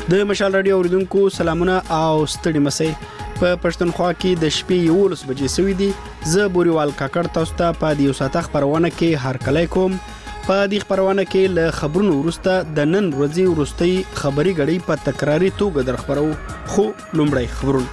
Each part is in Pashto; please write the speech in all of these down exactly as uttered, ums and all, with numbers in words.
د مشال رادیو اوریدونکو سلامونه او ستړي مسئ په پښتونخوا کې د شپې یولس بجې سوي دي. زه بوريوال کاکړ تاسو ته په دې ساعت خبرونه کې هرکلی کوم. په دې خبرونه کې له خبرونو وروسته د نن ورځې وروستۍ خبري غړي په تکراري توګه در خبرو. خو لومړی خبرونه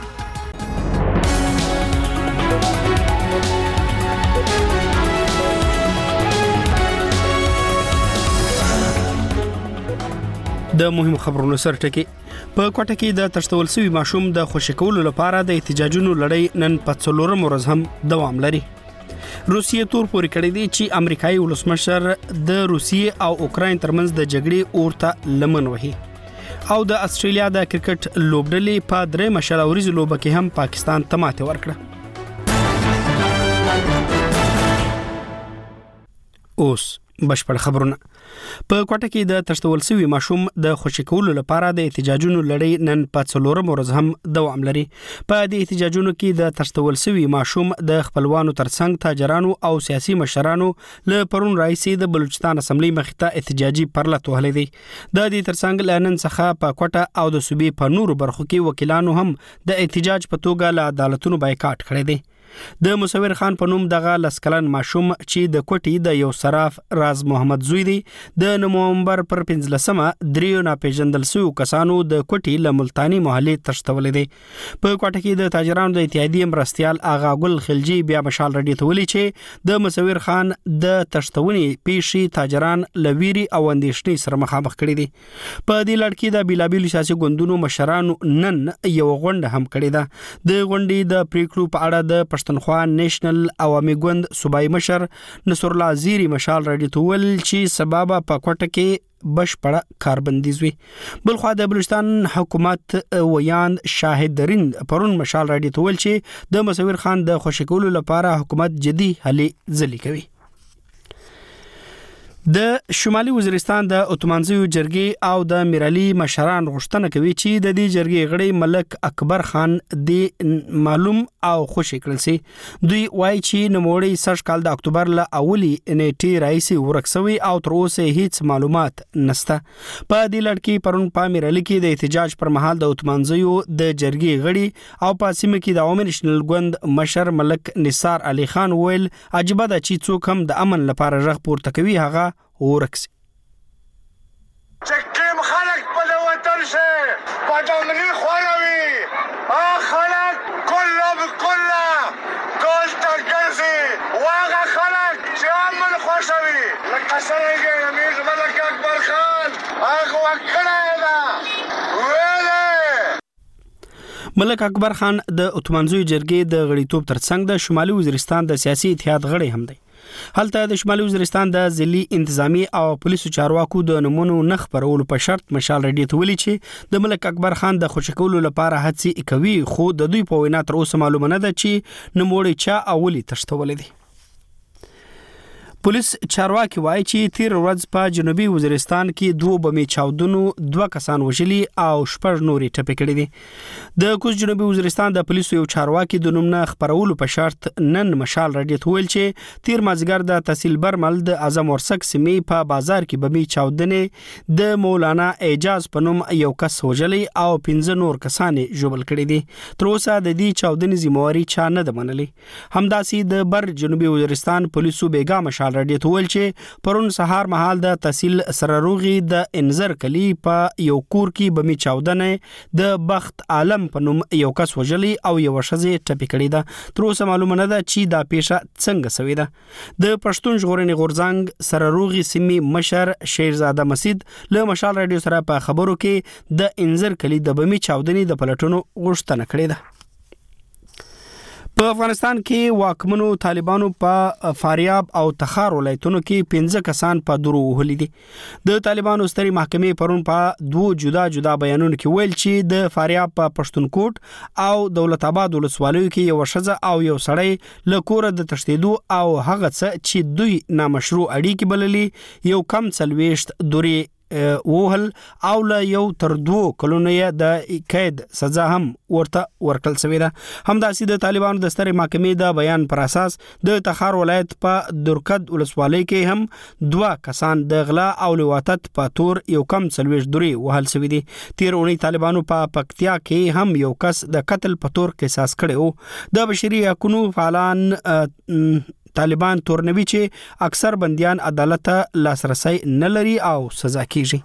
د مهمو خبرونو سره ټکی. په کوټه کې د تشتول سوي ماشوم د خوشی کولو لپاره د احتجاجونو لړۍ نن په څلورم ورځ هم دوام لري. روسیې تور پورې کړی دی چې امریکایي ولسمشر د روسیې او اوکراین ترمنځ د جګړې اورته لمن وهي او د استرالیا د کرکټ لوبډلې په درې مشالوري لوبه کې هم پاکستان ته ماته ورکړه. اوس بشپړ خبرونه. په کوټه کې د تشتول سوي ماشوم د خوشی کولو لپاره د احتجاجونو لړۍ نن په څلورم ورځ هم دوام لري. په دې احتجاجونو کې د تشتول سوي ماشوم د خپلوانو ترڅنګ تاجرانو او سیاسي مشرانو له پرون راځي د بلوچستان اسمبلی مخې ته احتجاجي پرلط وهلې دي. د دې ترڅنګ لنن څخه په کوټه او د صوبې په نورو برخو کې وکیلانو هم د احتجاج په توګه له عدالتونو بایکاټ کړی دی. د مصور خان په نوم دغه لسکلن ماشوم چې د کوټي د یو صراف راز محمد زوی دی د نومبر پر پنځلسمه دریو ناپېژندل شویو کسانو د کوټي له ملتانی محلې تشتولې دی. په کوټه کې د تاجرانو د اتحادیې مرستيال آغا ګل خلجی بیا مشال رډي ته ویلي چې د مصور خان د تشتونې پیشي تاجران لويري او اندېشنې سره مخامخ کړي دي. په دې لړ کې د بیلابیل سیاسي ګوندونو مشرانو نن یو غونډه هم کړې ده. د غونډې د پریکړو په اړه د پښتونخوا نېشنل عوامي ګوند صوبایي مشر نصر الله زیری مشال رډي ته ویل چې سبب په کوټه کې بشپړه کاربندیز وي. بلخوا د بلوچستان حکومت ویان شاهد درین پرون مشال رډي ته ویل چې د مصور خان د خوشی کولو لپاره حکومت جدي هلې ځلې کوي. د شمالي وزیرستان د اتمانزیو جرګې او د میرالي مشران غوښتنه کوي چې د دې جرګې غړي ملک اکبر خان د معلوم او خوشی کړل سي. دوی وایي چې نوموړی سږ کال د اکتوبر له اولي نیټې راځي ورکسوي او تر اوسه هیڅ معلومات نشته. په دې لړ کې پرون په میرالي کې د احتجاج پر مهال د اتمانزیو د جرګې غړي او په سیمه کې د عوامي نېشنل ګوند مشر ملک نثار علي خان ویل عجیبه ده چې څوک هم د امن لپاره غږ پورته کوي هغه ورکسي. چکیم خلق په وطن شه په دمنی خوروي ا خلق کله بكله ټول ترګرسي واغه خلق چې امن خوشوي لکه څنګه امیر ملک اکبر خان هغه وکړه دا ویله. ملک اکبر خان د اتمانزیو جرګې د غړیتوب ترڅنګ د شمالي وزیرستان د سیاسي اتحاد غړی هم دی. هلته د شمالي وزیرستان د ضلعي انتظامی او پولیسو چارواکو د نمونو نخ پرولو په شرط مشال رډي ته ویلي چې د ملک اکبر خان د خوشی کولو لپاره هڅې کوي خو د دوی په وینا تر اوسه معلومه نه ده چې نوموړی چا اولی تشتولې دي. پولیس چارواکي وایي چې تیر ورځ په جنوبي وزیرستان کې دوه بمي چاودنو دوه کسان وژلي او شپږ نوري ټپي کړي دي. د کوز جنوبي وزیرستان د پولیسو یو چارواکي د نوم نه خبرولو په شرط نن مشال رډي ته ویل چې تیر مازیګر د تحصیل برمل د اعظم ورسک سیمې په بازار کې بمي چاودنې د مولانا اعجاز په نوم یو کس وژلي او پنځه نور کسان ژوبل کړي دي. تر اوسه د دې چاودنې ذمہواری چا نه ده منلې. همداسې د بر جنوبي وزیرستان پولیسو بیګا مشال رډي ته ویل چې پرون سهار مهال د تحصیل سرروغي د انزر کلی په یو کور کې بمي چاودنه د بخت عالم په نوم یو کس وژلی او یو ښځه ټپي کړې ده. تر اوسه معلومه نه ده چې دا پیښه څنګه شوې ده. د پښتون ژغورنې غورځنګ سرروغي سیمې مشر شیرزاده مسید له مشال رادیو سره په خبرو کې د انزر کلی د بمي چاودنې د پلټونو غوښتنه کړې ده. په افغانستان کې واکمنو طالبانو په فاریاب او تخار ولایتونو کې پنځه کسان په درو وهلي دي. د طالبانو ستري محکمې پرون په دوه جدا جدا بیانونو کې ویل چې د فاریاب په پښتونکوټ او دولت آباد ولسوالیو کې یو ښځه او یو سړی له کوره د تښتېدو او هغه څه چې دوی نامشروع اړیکې بللي یو کم څلوېښت دورې وهل او له یو تر دوه کلونو د قید سزا هم ورته ورکړل شوې ده. همداسې د طالبانو د سترې محکمې د بیان پر اساس د تخار ولایت په درکد ولسوالۍ کې هم دوه کسان د غلا او لواطت په تور یو کم څلوېښت دورې وهل شوي دي. تیر اونۍ طالبانو په پکتیا کې هم یو کس د قتل په تور قصاص کړی و. د بشري حقوقو فعالان طالبان تورنوي چې اکثر بنديان عدالت لاسرسي نه لري او سزا کیږي.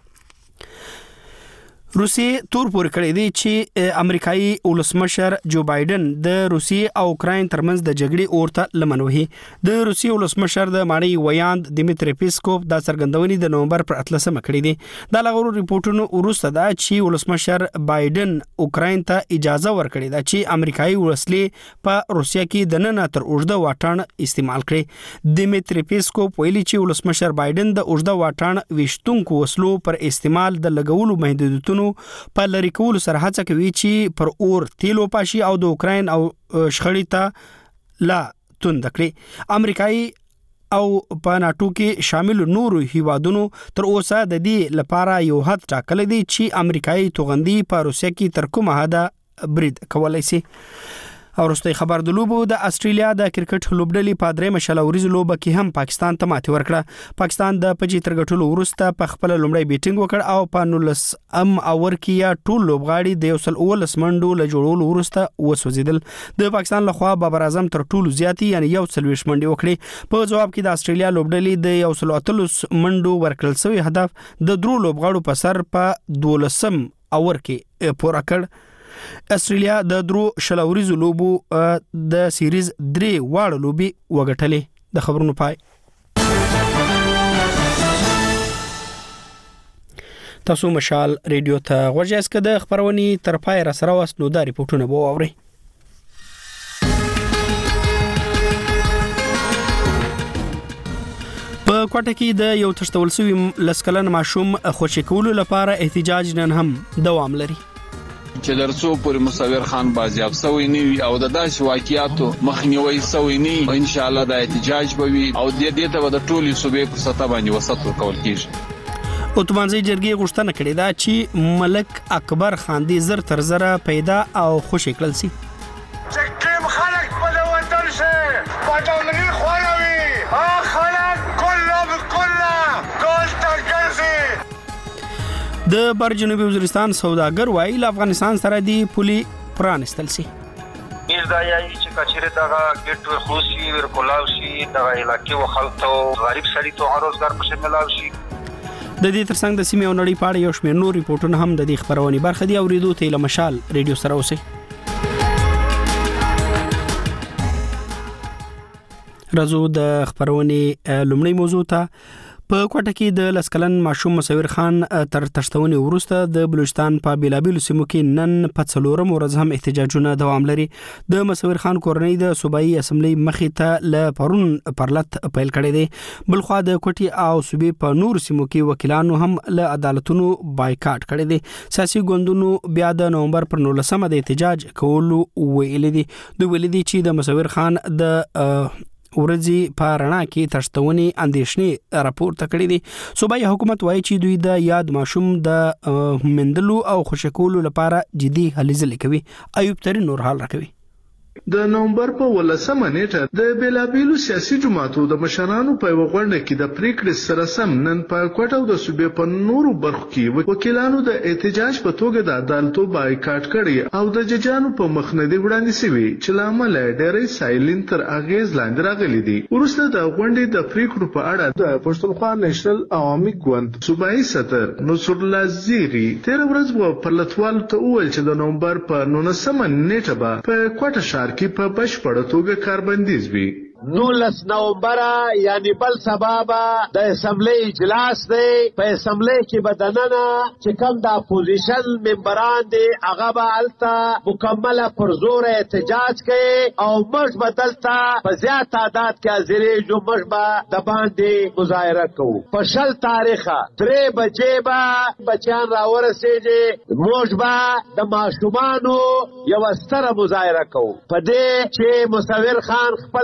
روسیې تور پورې کړی دی چې امریکایي ولسمشر جو بایدن د روسیې او اوکراین ترمنځ د جګړې اورته لمن وهي. د روسیې ولسمشر د ماڼۍ ویاند دیمیتری پیسکوف دا څرګندونې د نومبر پر اتلسمه کړې دي. دا لغړو ریپورتونو وروسته دا چې ولسمشر بایدن اوکراین ته اجازه ورکړې ده چې امریکایي وسلې په روسیه کې د نن تر اوږده واټن استعمال کړي. دیمیتری پیسکوف ویلي چې ولسمشر بایدن د اوږده واټن ویشتونکو وسلو پر استعمال د لګولو محدودیتونو په لری کولو سره هڅه کوي چې پر اور تیلو پاشي او د اوکراین او شخړې ته لا توند کړي. امریکایي او په ناتو کې شامل نورو هیوادونو تر اوسه د دې لپاره یو حد ټاکلی دی چې امریکایي توغندي په روسیه کې تر کومه حده برید کولای شي. او وروستۍ خبر د لوبو د استرالیا د کرکټ لوبډلې په درېمه شلوريزه لوبه کې هم پاکستان ته ماتې ورکړه. پاکستان د پچی تر ګټلو وروسته په خپل لومړی بیټینګ وکړ او په نولس ام اور کې ټول لوبغاړي د یو سل اولس منډو له جوړولو وروسته وسوځیدل. د پاکستان لخوا بابر اعظم تر ټولو زیاتی یعنی یو سل ویشت منډې وکړي. په جواب کې د استرالیا لوبډلې د یو سل اتلس منډو ورکړل شوی هدف د درو لوبغاړو په سر په دولسم اور کې پوره کړ. استرالیا د درو شلوريزو لوبو د سیریز درې واړه لوبي وګټلې. د خبرونو پای. تاسو مشال ریډیو ته غوږی اسکه د خبرونی تر پای را سره واس نو د ریپورتونو بو اوري. په کوټه کې د یو تشتول سوي لسکلن ماشوم خوشی کولو لپاره احتجاج نن هم دوام لري. چې درڅو پر مصور خان بازیاب سوی نیوي او د داسې واقعیاتو مخنیوي سوی نی ان شاء الله د احتجاج بوي او د دې ته د ټولي صوبې په سطح باندې وسط ورکول کیږي. اوتمانځي جرګې غوښتنه کړې ده چې ملک اکبر خان دې زر تر زره پیدا او خوشی کړل سي. چې کوم خلک په وطن شه پټومني خوروي ها خلک کله بكله ټول ترګرسي. د بر جنوبي وزیرستان سوداګر وایي له افغانستان سره دی پولي پرانستل سي. ایز دا یایي چې کچېره دغه ګټ خصوصي ورکولاو شي دغه علاقې او خلکو غریب سړي ته روزګار په شمول شي. د دې ترڅنګ د سیمې او نړۍ په اړه یو شمېر نور ریپورتونه هم د دې خبرونې برخه دي. اوریدو ته له مشال ریډیو سره اوسئ. راځو د خبرونې لومړی موضوع ته. په کوټه کې د لسکلن ماشوم مصور خان تر تشتونې وروسته د بلوچستان په بیلابیلو سیمو کې نن په څلورم ورځ هم احتجاجونه دوام لري. د مصور خان کورنۍ د صوبایي اسمبلی مخې ته ل پرون پرلط پیل کړی دی. بلخوا د کوټي او صوبې په نور سیمو کې وکیلانو هم له عدالتونو بایکاټ کړی دی. سیاسي ګوندونو بیا د نومبر پر نولسمه د احتجاج کولو ویلي دي. دوی ویلي دي چې د مصور خان د ورځي په رڼا کې تشتونی اندېښنې راپورته کړې دي. صوبایي حکومت وایي چې دوی د یاد ماشوم د مندلو او خوشکولو لپاره جدي هلې ځلې کوي. ایوب ترين نور حال راکوي. د نومبر په ولسمه نیټه د بیلابیلو سیاسي جماعتو د مشرانو په وغونډه کې د پریکړې سره سم نن په کوټه او د صوبې په نورو برخو کې وکیلانو د احتجاج په توګه د عدالتو بایکاټ کړي او د ججانو په مخندې وړاندې شوي چې لامل ډېرې سایلین تر اغیز لاندې راغلي دي. وروسته د غونډې د پریکړو په اړه د پښتونخوا نېشنل عوامي ګوند صوبایي صدر نصر الله زیری تیر ورځ په لټوالو ته وویل چې د نومبر په نولسمه نیټه به په کوټه کی په بشپړه توګه کاربندیز وي. نولس نومبره یعنی بل سبابه د اسمبلی اجلاس دی. په اسمبلی کې به دننه چې کوم د اپوزیشن ممبران دي هغه به هلته مکمله پر زور احتجاج کوي او موږ به دلته په زیات تعداد کې حاضرېږو. موږ به د باندې مظاهره کوو. په شل تاریخه درې بجې به بچیان راورسېږي. موږ به د ماشومانو یوه ستره مظاهره کوو په دې چې مصور خان خپله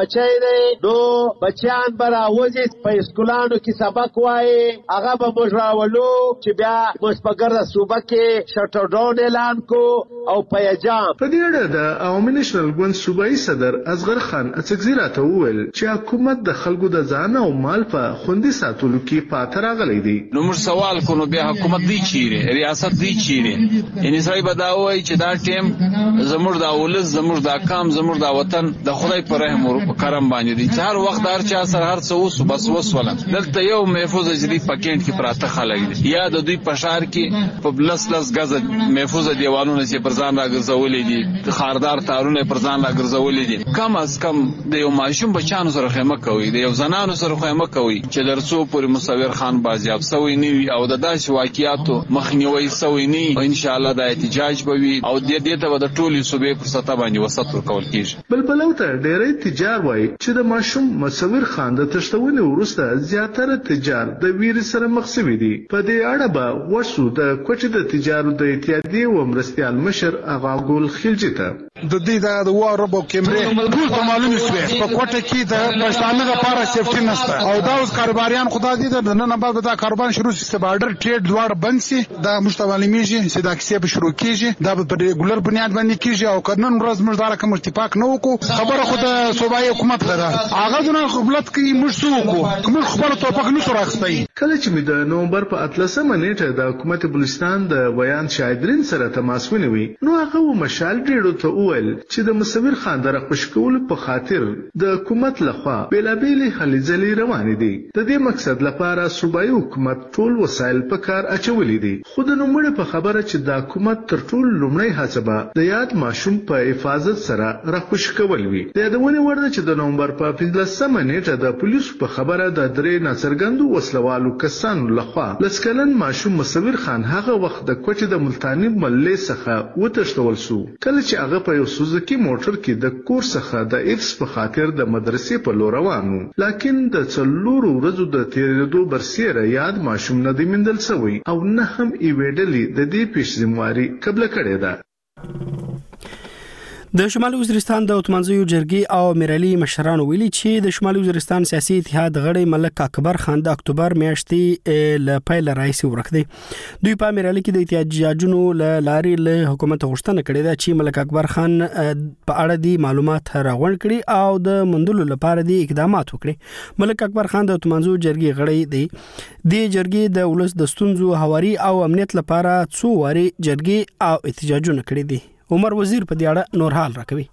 بچی دی نو بچیان به راوځي په اسکولانو کې سبق وایي هغه به موږ راولو چې بیا موږ په ګرده صوبه کې شټر ډاون اعلان کو او پیجام. په دې اړه د عوامي نېشنل ګوند صوبایي صدر اصغر خان اڅکزي راته وویل چې حکومت د خلکو د ځان او مال په خوندي ساتلو کې پاتې راغلی دی. نو موږ سوال کوو بیا حکومت دی چیرې ریاست دی چیرې یعنی سړی به دا وایي چې دا ټیم زموږ د ولس زموږ د کام زموږ د وطن د خدای په رحم او کرم باندې دي چې هر وخت هر چا سره هر څه وس بس وسوله دلته یو محفوظ اجري پکېټ کې پراته خلک دي یا د دوی په شهر کې په لس لس غزه محفوظ دیوالونه چې پر ځان راګرځولې دي خاردار تارونه پر ځان راګرځولې دي کم از کم د یو ماشوم بچانو سره خیمه کوي د یو زنانو سره خیمه کوي چې درڅو پورې مصور خان بازیاب سوی نیوي او د داسې واقعیاتو مخنیوي سوی نی او ان شاء الله د احتجاج بوي او د دې ته د ټولي صوبې پر سطح باندې وسط ورکول کیږي. بل په لوته ډېرې تجار وایي چې د ماشوم مصور خان د تشتونې وروسته زیاتره تجار د ویر سره مخ شوي دي. په دې اړه به ورسو د کوچ د تجارو د اتحادیې و مرستيال مشر اغا ګل خلجي ته د دې د وارب او کیمرې ټول ته معلومه شوه په کوټه کې د پښتانه لپاره سیفټي نشته او دا اوس کاروباریان خدا دې د نن بعد دا کاروبار شروع شي چې بارډر ټریډ دوار بند شي دا مشتملېږي چې دا کیسه به شروع کیږي دا په ریګولر بنیاد باندې کیږي او کنن ورځ موږ دا کوم اتفاق نه وکړو خبره خو د صوبایي حکومت لره هغه دونه خپلت کې موږ څه وکړو کوم خبره توپک نه سره راځي. کله چې د نومبر په اتلسمه نیټه د حکومت بلوچستان د بیان شاهدرین سره تماس ونیوي نو هغه مشال ډیرو ته وویل چې د مصور خان د خوشکول په خاطر د حکومت لخوا بیلابېلې هلې ځلې روانې دي. د دې مقصد لپاره صوبایي حکومت ټول وسایل په کار اچولې دي. خو د نوموړي په خبره چې د حکومت تر ټولو لومړی هڅه به د یاد ماشوم په حفاظت سره راخوش کول وي. د یادونې وړ ده چې د نومبر په پنځلسمه نیټه د پولیسو په خبره د درې ناڅرګندو وسلوالو کسانو لخوا لسکلن ماشوم مصور خان هغه وخت د کوټې د ملتانی ملې څخه وتښتول شو کله چې هغه په یو سوزوکي موټر کې د کور څخه د ایفس په خاطر د مدرسې په لور روان و. لکن د څلورو ورځو د تیرېدو برسیره یاد ماشوم نه دی موندل شوی او نه هم یې ډلې د دې پیشنهادي قبل کړې ده. د شمالي وزیرستان د اتمانزیو جرګي او میرالي مشرانو ویلي چې د شمالي وزیرستان سیاسي اتحاد غړي ملک اکبر خان د اکتوبر میاشتې ل پیل رئیس ورک دی. دوی په میرالي کې د احتجاجونو ل لارې له حکومت غوښتنه کړې ده چې ملک اکبر خان په اړه دي معلومات راغونډ کړي او د مندلو لپاره دي اقدامات وکړي. ملک اکبر خان د اتمانزیو جرګي غړي دی. د جرګي د ولس د ستونزو هواري او امنیت لپاره څو واري جرګي او احتجاجونه کړي دي. عمر وزیر په دې اړه نور حال راکوي.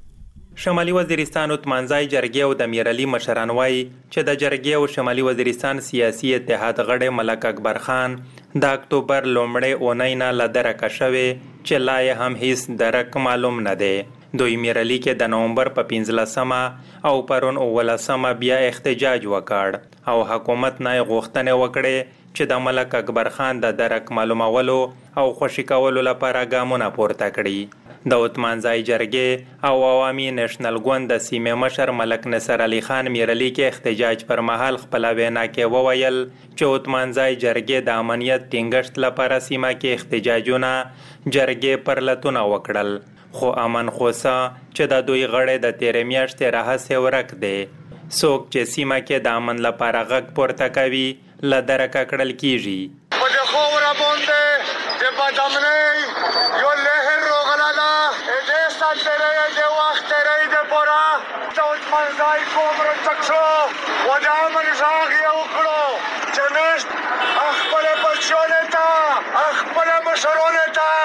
شمالي وزیرستان اتمانزای جرګي او د میرالي مشران وایي چې د جرګي او شمالي وزیرستان سیاسي اتحاد غړي ملک اکبر خان د اکتوبر لومړۍ اونۍ نه له درکه شوی چې لا یې هم هیڅ درک معلوم نه دی. دوی میرالي کې د نومبر په پنځلسمه او پرون اوولسمه بیا احتجاج وکړ او حکومت نه غوښتنه وکړه چې د ملک اکبر خان د درک معلومولو او خوشی کولو لپاره ګامونه پورته کړي. د اتمانزای جرګې او عوامي نېشنل ګوند د سیمې مشر ملک نصر علي خان میرالي کې احتجاج پر مهال خپل وینا کې وویل چې اتمانزای جرګې د امنیت ټینګښت لپاره سیمه کې احتجاجونه جرګې پر لتونه وکړل خو امن خوسا چې د دوی غړي د تیرې میاشتې رهسې ورک دی. څوک چې سیمه کې د امن لپاره غږ پورته کوي له درکه کړل کیږي. په د خوره باندې د بادامنۍ یو لهر روغلا ده دې ستاره د وخت لري د پورا د اتمانزای کوم رچکشو و د امن ځاګ یو کړو چې نشت خپل بچونه تا خپل مشرونه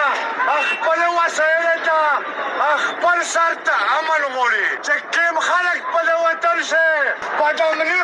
تا خپل وسایل تا خپل سر ته عمل وړي چې کوم خلک په وطن شه بادامنۍ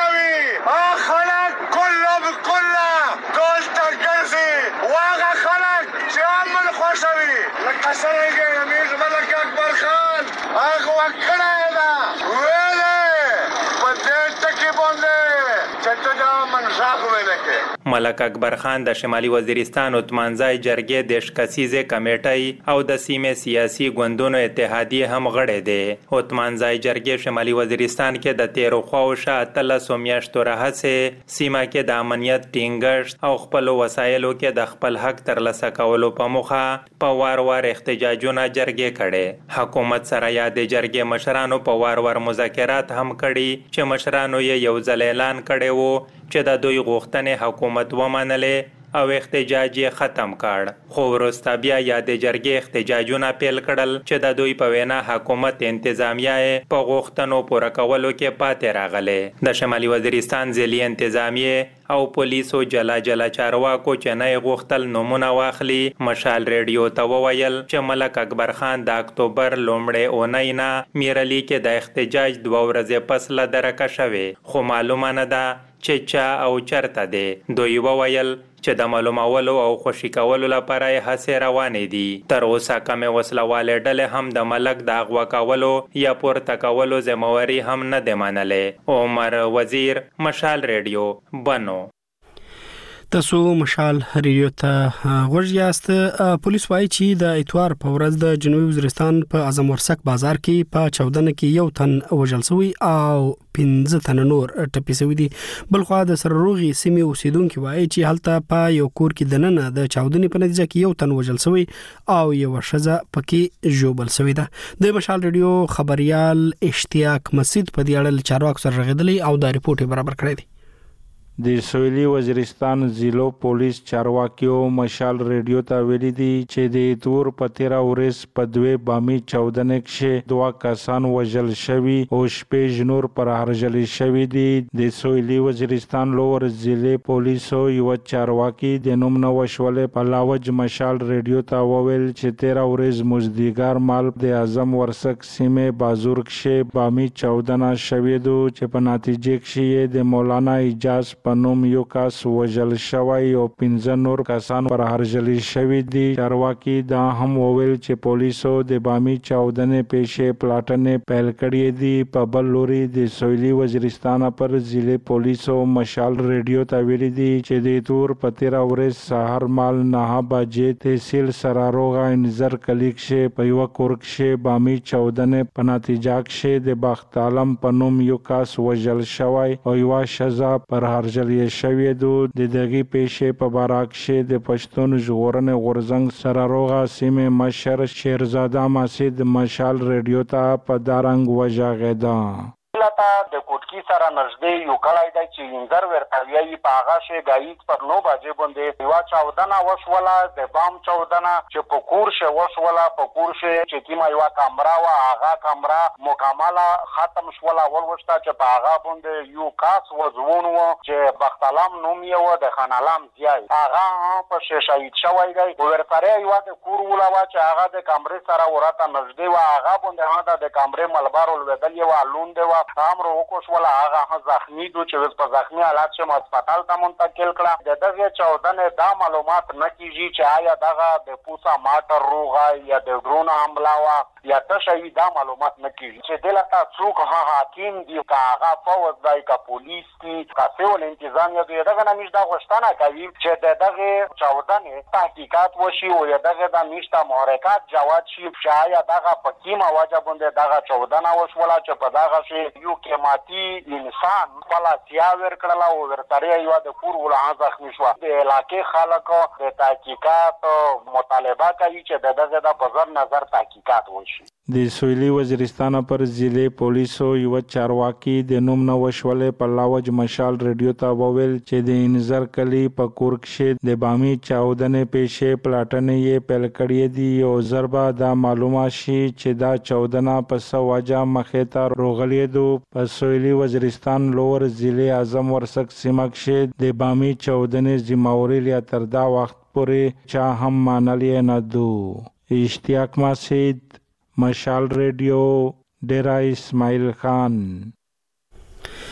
خوروي خلک کله بکله ټول ته ګرځي واغه خلک چې عمل خوښوي لکه څنګه امیر ملک اکبر خان هغه وکړه ده ویلې په دې ټکي باندې چې ته دا منصاف ولکې. ملک اکبر خان د شمالي وزیرستان اتمانځای جرګې د شکسیزې کمیټۍ او د سیمې سیاسي ګوندونو اتحادیې هم غړی دی. اتمانځای جرګې شمالي وزیرستان کې د تیرو خواو شا اتلسو میاشتو راهیسې سیمه کې د امنیت ټینګښت او خپلو وسایلو کې د خپل حق ترلاسه کولو په موخه په وار وار احتجاجونه جرګې کړي. حکومت سره یا د جرګې مشرانو په وار وار مذاکرات هم کړي چې مشرانو یې یو ځل اعلان کړی وو چې د دوی غوښتنې حکومت ومنلې او احتجاج یې ختم کړ. خو وروسته بیا یا د جرګې احتجاجونه پیل کړل چې د دوی په وینا حکومت انتظامیه یې په غوښتنو پوره کولو کې پاتې راغلی. د شمالي وزیرستان ځلي انتظامیه او پولیسو جلا جلا چارواکو چې نه یې غوښتل نومونه واخلي مشال ریډیو ته وویل چې ملک اکبر خان د اکتوبر لومړۍ اونۍ نه میرلي کې د احتجاج دوه ورځې پس له درکه شوې، خو معلومه نه ده چې چا او چرته دی. دوی وویل چې د معلومولو او خوشي کولو لپاره یې هڅې روانې دي. تر اوسه کمې وسلوالې ډلې هم د ملک د اغوا کولو یا پورته کولو ذمہواري هم نه دی منلې. عمر وزیر، مشال ریډیو، بنو. تاسو مشال ریډیو ته غوږ یاست. پولیس وایي چې د اتوار په ورځ د جنوبي وزیرستان په اعظم ورسک بازار کې په چاودنه کې یو تن وژل شوی او پنځه تن نور ټپي شوي دي. بلخوا د سرروغي سیمې اوسیدونکو وایي چې هلته په یو کور کې دننه د چاودنې په نتیجه کې یو تن وژل شوی او یو ښځه پکې ژوبل شوې ده. د مشال ریډیو خبريال اشتیاق مسجد په دې اړه چارواکو سره غږیدلی او دا ریپورت برابر کړی دی. د سویلي وزیرستان ضلع پولیس چارواکیو مشال ریډیو ته ویلي دي چې د اتور په تیره ورځ په دوه بامي چاودنې کې دوه کسان وژل شوي او شپږ نور پر هرجل شوي دي. د سویلي وزیرستان لور ضلع پولیسو یو چارواکي د نوم نوښولې په لاوج مشال ریډیو ته وویل چې تیره ورځ مزدیګر مال د اعظم ورسک سیمې بازور کې بامي چاودنه شوې ده چې په نتیجه کې د مولانا اجاز په نوم یو کس وژل شوی او پنځه نور کسان پر هرجل شوي دي. چارواکي دا هم وویل چې پولیسو د بامي چاودنې پیښې پلاټنې پیل کړې دي. په بل لوري د سویلي وزیرستان پر ضلع پولیسو مشال ریډیو ته ویلي دي چې د تور په تیره ورځ سهار مال نه بجې تحصیل سراروغه انځر کلی کې په یو کور کې بامي چاودنې په نتیجه کې د بخت عالم په نوم یو کس وژل شوی او یو ښځه پر هرجل جلې شوې ده. د دغه پیښې په باره کې د پښتون ژغورنې غورځنګ سراروغه سیمې مشر شیرزاده مسجد مشال ریډیو ته په دارنګ وژغېده. لته د کوټکی سره نږدې یو کړای دی چې انځر ورته ویایي په هغه شی ګایید پر نو بجې باندې یوه چاودنه وشوله، د بام چاودنه چې په کور شی وشوله. په کور شی چې کومه یوه کمره وه هغه کمره مکمله ختم شوله. اول وشته چې په هغه باندې یو کس وځوون و چې بختالام نوم یې و د خانالام ضیای، هغه په شی شهید شوی دی. ورسره یوه د کور وله وه چې هغه د کمرې سره ورته نږدې وه، هغه باندې هغه د کمرې ملبر ولوېدل یې وه لوندې وه. امر وکړل هغه زخمی دو چې په زخمی حالت کې هسپتال ته منتقل کړه. د دغه چاودنې دا معلومات نه کیږي چې آیا دغه د پوسا ماټر روغه یا د ډرون حمله وا یا تشوی، دا معلومات نه کیږي چې دلته څوک ها حاکم دی که هغه فوج دی که پولیس دی که سیول انتظامیه دی. دغه نمیش دا غوښتنه کوي چې د دغه چاودنې تحقیقات وشي او دغه د میشته محرکات جواب شي چې آیا دغه په کومه وجه باندې دغه چاودنه وشوله چې په دغه شی یو قیمتي انسان خپل سیا ورکړل او ورته یو د کور ولا زخمی شو. د علاقې خلکو د تحقیقات مطالبه کوي چې دغه د بازار نظر تحقیقات وشي. د سویلي وزیرستان پر ضلع پولیسو یو چارواکي د نوم نوښولې په لاوج مشال ریډیو ته وویل چې د انځر کلی په کور کې د بامي چاودنې پیښې پلاټنې یې پیل کړې دي او ضربه دا معلومه شي چې دا چاودنه په څه وجه مخې ته راغلې ده. په سویلي وزیرستان لور ضلع اعظم ورسک سیمه کې د بامي چاودنې ذمہواري لا تر دا وخت پورې چا هم منلې نه ده. اشتیاق مسجد، مشال ریډیو، ډیرا اسماعیل خان.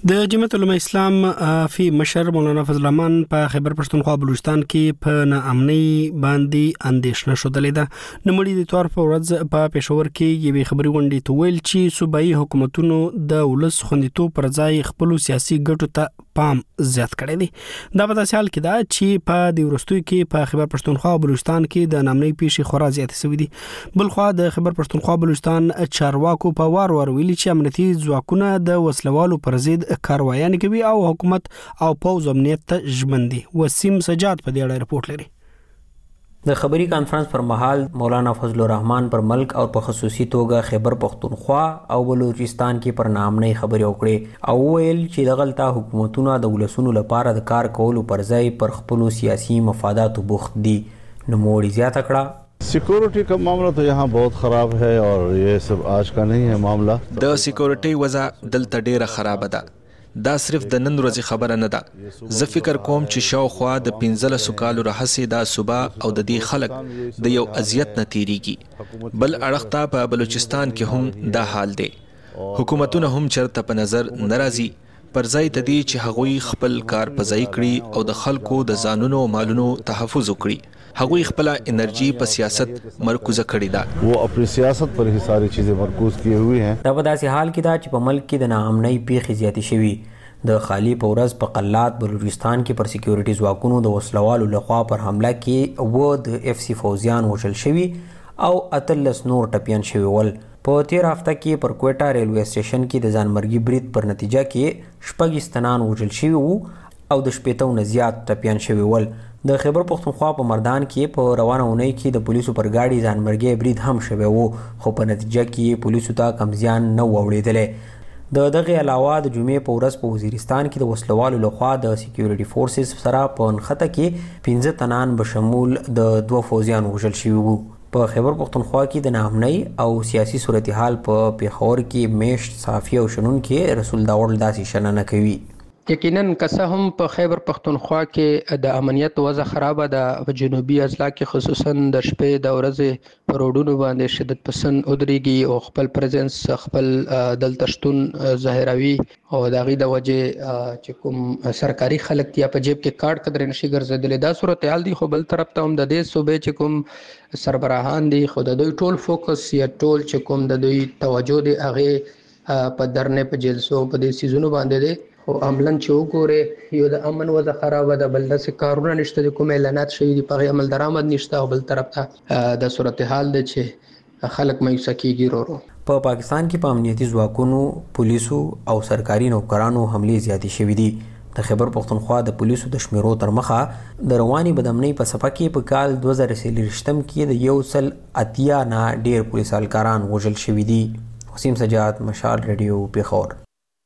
د جمعیت علماء اسلام فی مشر مولانا فضل الرحمن په خیبر پښتونخوا بلوچستان کې په ناامنۍ باندې اندېښنه شودلې ده. نمړي د تور په ورځ په پېښور کې یوې خبري غونډې ته ویل چې صوبایي حکومتونو د ولس خوندیتوب پر ځای خپل سیاسي ګټو ته پام زیات کړی دی. دا په داسې حال کې ده چې په د وروستیو کې په خیبر پښتونخوا او بلوچستان کې د ناامنۍ پیښې خورا زیاتې شوې دي. بل خوا د خیبر پښتونخوا بلوچستان چارواکو په وار وار ویلي چې امنیتي ځواکونه د وسلوالو پر ضد کاروایانې کوي او حکومت او پوځ امنیت ته ژمن دي. وسیم سجاد په دې اړه رپورټ لري. د خبري کانفرنس پر مهال مولانا فضل الرحمن پر ملک او په خصوصي توګه خیبر پښتونخوا او بلوچستان کې پر ناامنۍ خبرې وکړې او ویل چې دغلطه حکومتونه د ولسونو لپاره د کار کولو پر ځای پر خپل سیاسي مفاداتو بوخت دي. نوموړي زیاته کړه सिक्योरिटी का मामला तो यहाँ बहुत ख़राब है और ये सब आज का नहीं है मामला. د سکیورټي وضع دلته ډیره خراب ده. دا صرف د نن ورځې خبره نه ده. زه فکر کوم چې شاوخوا د پنځلسو کالو راهیسې دا صوبه او د دې خلک د یو اذیت نه تیریږي. بل اړخ ته په بلوچستان کې هم دا حال دی. حکومتونه هم چرته په نظر نه راځي پر ځای د دې چې هغوی خپل کار په ځای کړي او د خلکو د ځانونو او مالونو تحفظ وکړي. هغوی خپل انرژي په سیاست مرکوزه کړې ده. وہ اپنی سیاست پر ہی ساری چیزیں مرکوز کیے ہوئے ہیں. دا په داسې حال کې دا چې په ملک کې د ناامنۍ پیښې زیاتې شوي. د خالی په ورځ په قلات بلوچستان کې پر سکیورټي ځواکونو د وسلوالو لخوا پر حمله کې و د اف سی فوزیان وژل شوي او اتلس نور ټپیان شوي ول. په تیر هفته کې پر کوټا ریلوے سټیشن کې د ځانمرګي برید پر نتیجه کې شپږ استنان وژل شوي وو او د شپېتو نه زیات ټپیان شوي ول. د خیبر پښتونخوا په مردان کې په روانه اونۍ کې د پولیسو پر گاډي ځانمرګي برید هم شوی وو خو په نتیجه کې پولیسو ته کم زیان نه واوړېدلی. د دغه علاوه د جمعې په ورځ په وزیرستان کې د وسلوالو لخوا د سکیورټي فورسز سره په نښته کې پنځه تنان بشمول د دوه فوزیان وژل شوي وو. په خیبر پښتونخوا کې د ناامنۍ او سیاسي صورتحال په پیښور کې میشت صحافي او شنونکي رسول داوړ داسې شننه کوي. یقینا که هم په خیبر پښتونخوا کې د امنیت وضع خرابه ده. په جنوبي اضلاع کې خصوصا د شپې د ورځې په روډونو باندې شدت پسند ودرېږي او خپل پریزنس خپل دلته شتون ظاهروي او د هغې د وجې چې کوم سرکاري خلک دي په جیب کې کارډ قدرې نشي ګرځېدلی. دا صورتحال دی. خو بل طرف ته هم د دې صوبې چې کوم سربراهان دي خو د دوی ټول فوکس یا ټول چې کوم د دوی توجه دی هغې په درنې په جلسو په دې سیزونو باندې دی. خو عملاً چې وګورې یو د امن وضع خرابه ده. بل داسې کارونه نشته د کوم اعلانات شوي دي په هغې عمل درآمد نشته او بل طرف ته د صورتحال دی چې خلک مایوسه کېږي ورو ورو. په پاکستان کې په امنیتي ځواکونو پولیسو او سرکاري نوکرانو حملې زیاتې شوي دي. د خیبر پښتونخوا د پولیسو د شمیرو تر مخه د رواني بدامنۍ په څپه کې په کال دوه زره څلوېښتم کې د یو سل اتیا نه ډېر پولیس اهلکاران وژل شوي دي. وسیم سجاد، مشال ریډیو، پیښور.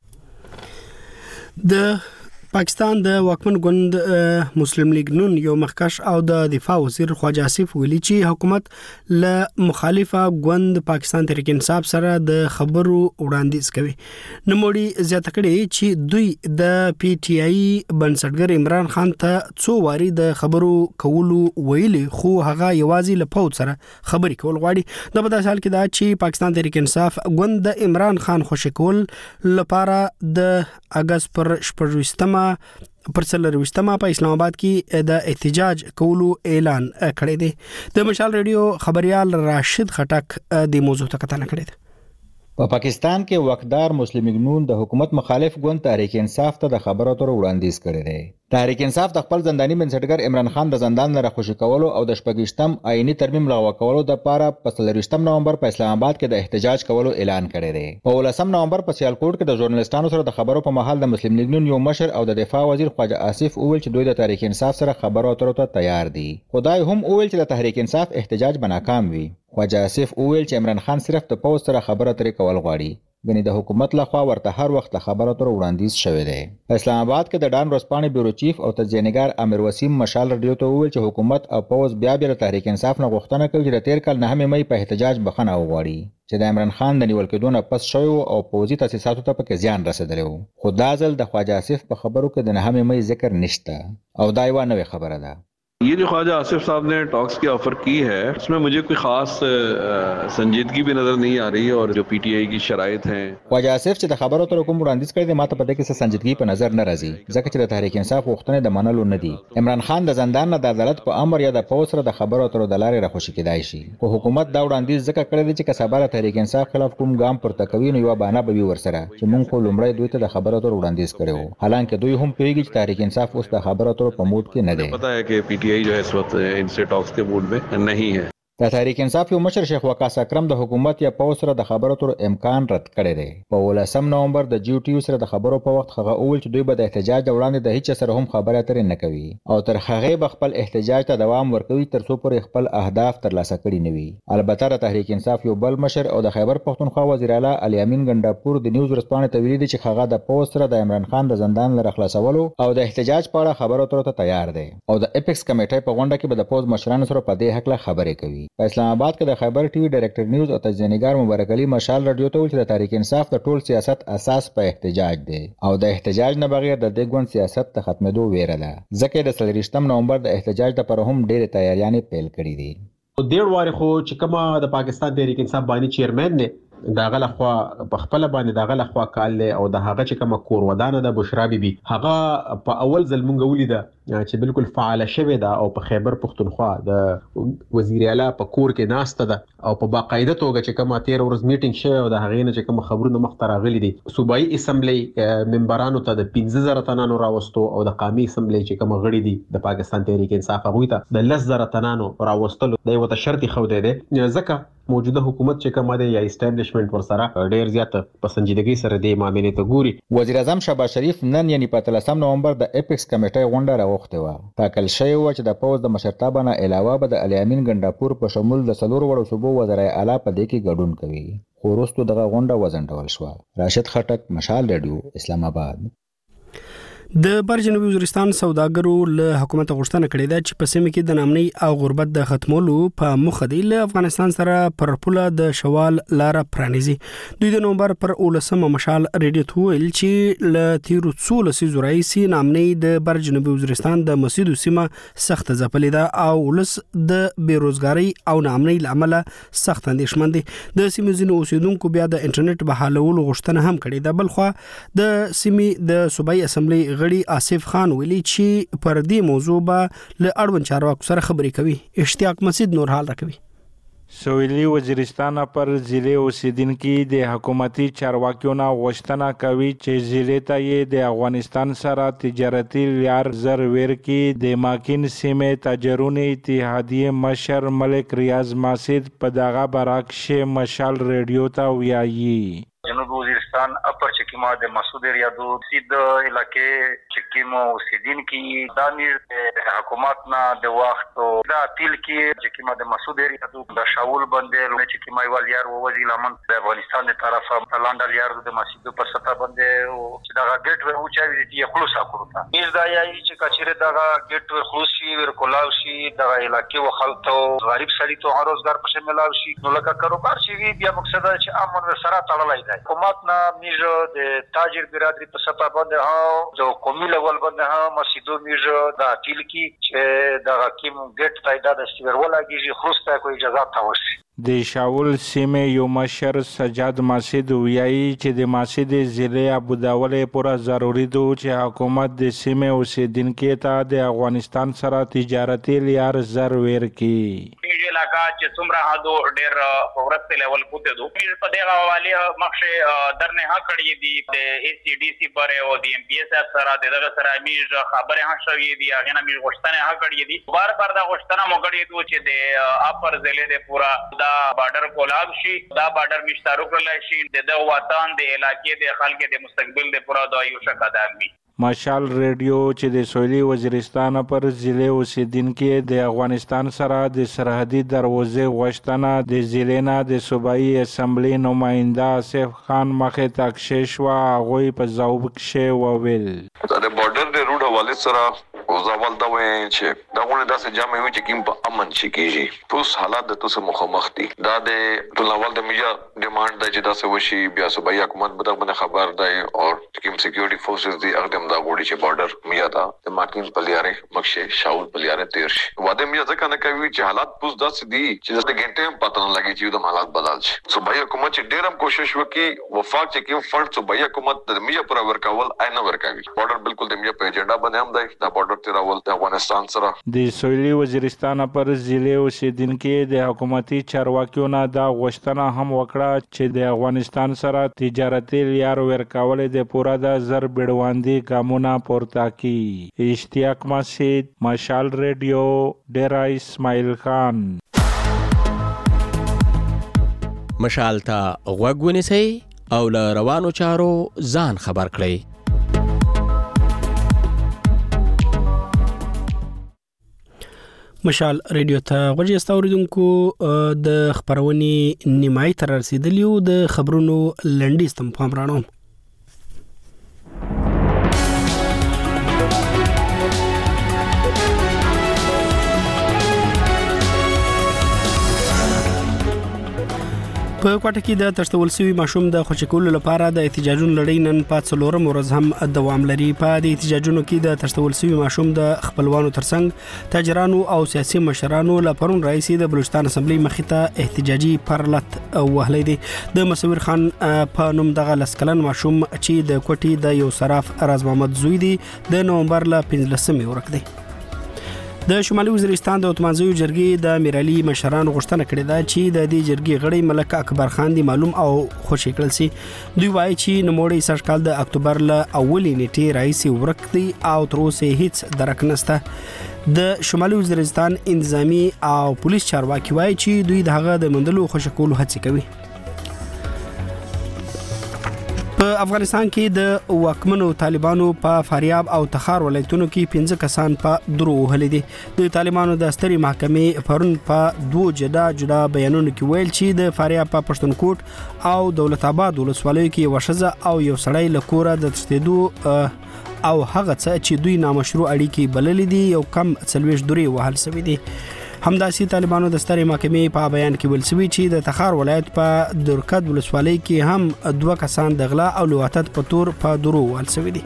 د پاکستان د واکمن ګوند مسلم لیگ نون یو مخکش او د دفاع وزیر خواجه آصف ویلي چې حکومت له مخالفه ګوند پاکستان تحریک انصاف سره د خبرو وړاندیز کوي. نوموړي زیاته کړې چې دوی د پی ټی آی بنسټګر عمران خان ته څو واري د خبرو کولو ویلي خو هغه یوازې له پوځ سره خبرې کول غواړي. د په داسې حال کې دا چې پاکستان تحریک انصاف ګوند د عمران خان خوشي کول لپاره د اگست پر شپږویشتمه پر څلرویشتمه په اسلام آباد کې د احتجاج کولو اعلان کړی دی. د مشال ریډیو خبريال راشد خټک د موضوع ته کتنه کړې ده. په پاکستان کې وقدار مسلم لیگ نون د حکومت مخالف ګوند تحریک انصاف ته د خبرو اترو وړاندیز کړی دی. تحریک انصاف د خپل زنداني بنسټګر عمران خان د زندان نه راخوشي کولو او د شپږویشتم آئینی ترمیم لغوه کولو دپاره په څلرویشتم نومبر په اسلام آباد کې د احتجاج کولو اعلان کړی دی. په اوولسم نومبر په سیالکوټ کې د ژورنالستانو سره د خبرو په مهال د مسلم لیگ نون یو مشر او د دفاع وزیر خواجه آصف وویل چې دوی د تحریک انصاف سره خبرو اترو ته تیار دي. خدای هم وویل چې د تحریک انصاف احتجاج به ناکام وي. خواجه آصف وویل چې عمران خان صرف د پوځ سره خبرو اترې کول غواړي. غني د حکومت لخوا ورته هر وخت له خبرو اترو وړاندیز شوی دی. په اسلام آباد کې د ډان ورځپاڼې بیورو چیف او تجزیه‌نګار امیر وسیم مشال رادیو ته وویل چې حکومت او پوځ بیا بیا د تحریک انصاف نه غوښتنه کوي چې د تیر کال نهمې مۍ په احتجاج بخښنه وغواړي چې د عمران خان د نیول کېدو نه پس شوی او پوځي تاسیساتو ته پکې زیان رسېدلی و. خو دا ځل د خواجه آصف په خبرو کې د نهمې مۍ ذکر نشته او دا یوه نوې خبره ده. ये जो ख्वाजा आसिफ साहब ने टॉक्स की ऑफर की है उसमें मुझे कोई खास संजीदगी भी नजर नहीं आ रही और जो पीटीआई की शराइत हैं। ख्वाजा आसिफ چې د خبرو تر کوم وړاندیز کړی دی ماته په دې کې څه سنجیدګي په نظر نه راځي ځکه چې د تحریک انصاف غوښتنې د منلو نه دي. عمران خان د زندان نه د عدالت په امر یا د پولیس سره د خبرو اترو د لارې راخوشي کېدای شي خو حکومت دا وړاندیز ځکه کړی دی چې که سبا د تحریک انصاف خلاف کوم ګام پورته کوي نو یوه بهانه به وي ورسره چې موږ خو لومړی دوی ته د خبرو اترو وړاندیز کړی و حالانکه دوی هم پوهېږي چې تحریک انصاف اوس د خبرو اترو په موډ کې نه دی. پتا ہے کہ پی ٹی آئی جو ہے اس وقت इनसे टॉक्स के मूड में नहीं है. د تحریک انصاف یو مشر شیخ وقاص اکرم د حکومت یا پولیس سره د خبرو تر امکان رد کړی دی. په ولسم نومبر د جی ټي یو سره د خبرو په وخت هغه اول چې دوی به د احتجاج وړاندې د هیڅ سره هم خبرې اترې نه کوي او تر هغه به خپل احتجاج ته دوام ورکوي تر څو پورې خپل اهداف ترلاسه کړي نه وي. البته د تحریک انصاف یو بل مشر او د خیبر پښتونخوا وزیر اعلی علي امین ګنډاپور د نیوز ورځپاڼې ته ویلي دي چې هغه د پولیس سره د عمران خان د زندان له خلاصولو او د احتجاج په اړه خبرو اترو ته تیار دی او د اپیکس کمیټې په غونډه کې به د پولیس مشرانو سره په دې حق خبرې کوي. په اسلام آباد د خیبر ټي وي ډایرکټر نیوز او تجزیه‌نګار مبارک علي مشال رادیو ته ویل چې د تحریک انصاف د ټول سیاست اساس په احتجاج دی او د احتجاج نه بغیر د دې ګوند سیاست ته ختمېدو ویره ده ځکه د څلوېښتم نومبر د احتجاج لپاره هم ډېرې تیاریانې پیل کړي دي. ډېر وارې خو چې کومه د پاکستان تحریک انصاف باندې چیرمن دی داغه لخوا په خپل باندې داغه لخوا کال له او د هغه چې کومه کور ودانه د بشرا بیبي هغه په اول ځل مونږ ولیده چې بالکل فعال شوه دا او په خیبر پښتونخوا د وزیر اعلی په کور کې ناشته ده او په باقاعده توګه چې کومه تیر ورځ میټینګ شوه او د هغې نه چې کوم خبرونه مخ ته راغلي دي صوبایي اسمبلی ممبرانو ته د پنځه زره تنانو راوستو او د قومي اسمبلی چې کوم غړي دي د پاکستان تحریک انصاف هغوی ته د لس زره تنانو راوستلو د یو ته شرط خو دی ځکه موجوده حکومت چې کومه ده یا اسټابلیشمنت ورسره ډیر زیات په سنجیدګۍ سره د معاملې ته ګوري. وزیر اعظم شهباز شریف نن یعنی په اتلسم نومبر د اپیکس کمیټې غونډه راوغوښتې وه. ټاکل شوی و چې د پوځ د مشرتابه نه علاوه به د علي امین ګنډاپور په شمول د څلورو وړو صوبو وزرای اعلی په دې کې ګډون کوي خو وروستو دغه غونډه وځنډول شوه. راشد خټک مشال ریډیو اسلام آباد. د بر جنوبي وزیرستان سوداګرو له حکومت غوښتنه کړې ده چې په سیمه کې د نامنۍ او غربت د ختمولو په موخه دی له افغانستان سره پر پوله د شوال لار پرانیزي. دوی د نومبر پر اولسمه مشال ریډیو ته ویل چې له تیرو څو لسیزو راهیسې نامنۍ د بر جنوبي وزیرستان د مسیدو سیمه سخت ځپلې ده او ولس د بیروزګارۍ او نامنۍ له امله سخت اندېښمن دي. د سیمې ځینو اوسیدونکو بیا د انټرنیټ بحالولو غوښتنه هم کړې ده. بلخوا د سیمې د صوبایي اسمبلی غړي آصف خان ویلي چې پر دې موضوع به له اړوند چارواکو سره خبرې کوي. اشتیاق مسجد نور حال راکوي. سویلی وزیرستان پر ضلع اوسیدونکو د حکومتي چارواکیو نه غوښتنه کوي چې ضلع ته یې د افغانستان سره تجارتي لار زر ورکي. د ماکین سیمې تاجرونو اتحادیه مشر ملک ریاض ماسد په دغه برعکس مشال ریډیو ته ویایي جنوب وزیرستان اپر چکیما د مسعود ریاضو سید علاقې چکیما اوسیدونکو دا میر حکومت نه د وخت او دا تل کې چکیما د مسعود ریاضو د شاول باندې چکیما ویل یار وځي لمن د افغانستان د طرفه لاندل یار د مسجد په سطح باندې او چې دا ګټ و او چا وی خلوص اکړو ایز دا یای چې کچره دا ګټ خلوصي ور کولاوشي د علاقې و خلطو غریب سړي ته روزګار په شمول شي نو لکه کاروبار شي بیا مقصد چې امن سره تړلای دی. حکومت نه میجو د تاجر برادری په سطح باندې ها جو قومي لیول باندې ها مسجدو میجو د تل کې چې د حکیم ګټ تعداد استور ولاږي خو ست کوئی اجازه تاوشي. د شاول سیمه یو مشر سجاد ماسد ویایي چې د ماسد ضلع ابوداولې پورا ضروری دی چې حکومت د سیمه اوسیدونکو ته د افغانستان سره تجارتي لار زر ورکړي. دې علاقہ چې څومره هادو ډېر فورست لیول کوته دو په دغه حواله مخشه درنه ها کړی دی د ای سی ډی سی پر او د ایم پی ایس سره دغه سره میز خبره ها شوې دی هغه نه میز غوښتنه ها کړی دی بار بار دا غوښتنه مو کړی دی چې د اپر ضلع د پورا دا بارډر کولاب شي دا بارډر مشترک کړل شي د وطن د علاقې د خلکو د مستقبل د پورا د یو شقدان وي. مشال ریډیو چې د سویلی وزیرستان پر ضلع اوسیدونکو د افغانستان سره د سرحدي دروازې غوښتنه د ضلع نه د صوبایي اسمبلی نماینده آصف خان مخې ته کښې شوه. هغوی په ځواب کښې وویل د بارډر د روډ حواله سره او زاول دا وین چې دا غونه داسې جامې وي چې کوم په امن شي کیږي اوس حالات د تاسو مخامخ دي دا د ټولنوال د میډیا ډیمانډ دی چې داسې وشي بیا صوبایي حکومت به دغه خبر دی او کوم سکیورټي فورسز دي هغه هم دا غوړي چې بارډر میا دا د ماکین پلیاره مخشه شاول پلیاره تیر شي واده میا ځکه نه کوي چې حالات پوس داسې دي چې د غنټې هم پته نه لګي چې د حالات بدل شي صوبایي حکومت چې ډیر هم کوشش وکړي وفاق چې کوم فند صوبایي حکومت د میډیا پر ورکول آینه ورکوي بارډر بالکل د میډیا په ایجنډا باندې هم دی دا بارډر تیراول د افغانستان سره د سویلي وزیرستان پر ضلع اوسیدونکو د حکومتي چارواکیو نه دا غوښتنه هم وکړه چې د افغانستان سره تجارتي لار ورکول د پوره د زر بډواندي ګامونه پورته کی اشتیاق مسجد مشال ریډیو ډیرا اسماعیل خان مشال ته غوږ ونیسئ او له روانو چارو ځان خبر کړئ. مشال ریډیو ته غوږی استوریدونکو د خبرونې نیمای تر رسیدلی او د خبرونو لنډیز تم پام رانوم. په کوټه کې د تشتول سوي ماشوم د خوشکولو لپاره د احتجاجونو لړۍ نن په څلورم ورځ هم دوام لري. په دې احتجاجونو کې د تشتول سوي ماشوم د خپلوانو ترڅنګ تاجرانو او سیاسي مشرانو لپاره رئیس د بلوچستان اسمبلی مخې ته احتجاجي پرلط وهلې دي. د مصور خان په نوم دغه لسکلن ماشوم چې د کوټي د یو صراف راز محمد زوی دی د نومبر ل پنځلسمې ورک دی. د شمالي وزیرستان د اتمانزیو جرګې د میرالي مشرانو غوښتنه کړې ده چې د دې جرګې غړي ملک اکبر خان دی معلوم او خوشی کړل سي. دوی وایي چې نوموړی سرکال د اکتوبر ل اولې نیټې راځي ورک دی او تر اوسه هیڅ درک نشته. د شمالي وزیرستان انتظامی او پولیس چارواکي وایي چې دوی دغه د مندلو خوشی کولو هڅه کوي. په افغانستان کې د واکمنو طالبانو په فاریاب او تخار ولایتونو کې پنځه کسان په درو وهلي دي. د طالبانو د ستري محکمې پرون په دوه جدا جدا بیانونو کې ویل چې د فاریاب په پښتونکوټ او دولت آباد ولسوالیو کې وشزه او یو سړی له کوره د تښتېدو او هغه څه چې دوی نامشروع اړیکې بللې دي یو کم څلوېښت درې وهل شوي دي. همداسي طالبانو د ستري محکمې په بیان کې ویل شوی چې د تخار ولایت په درکد ولسوالۍ کې هم دوه کسان د غلا او لواطت په تور په درو وهل شوي دي.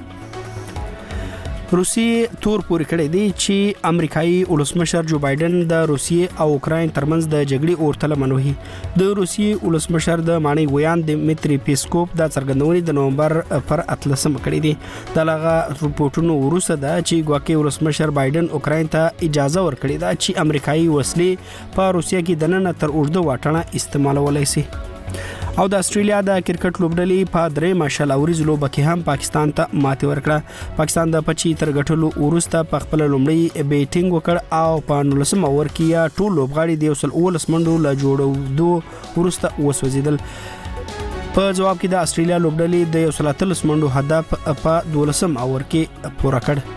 روسیې تور پورې کړی دی چې امریکایي ولسمشر جو بایدن د روسیې او اوکراین ترمنځ د جګړې اورتله منوهي. د روسیې ولسمشر د مانی ویان دمیتری پیسکوف د څرګندونې د نومبر پر اتلسم کړی دی. دغه رپورټونو وروسته دا چې ګواکې ولسمشر بایدن اوکراین ته اجازه ورکړې ده چې امریکایي وسلې په روسیې کې دننه تر اوږده واټنه استعمالولای شي. او د استرالیا د کرکټ لوبډلې په درې ماشل اوريز لوبه کې هم پاکستان ته ماتې ورکړه. پاکستان د پچی تر غټلو وروسته په خپل لومړی بیټینګ وکړ او په نولسم اور کې ټول لوبغاړي د وسل اولس منډو لا جوړو دوه وروسته وسوځیدل. په جواب کې د استرالیا لوبډلې د وسل اتلس منډو هدف په دولسم اور کې پوره کړ.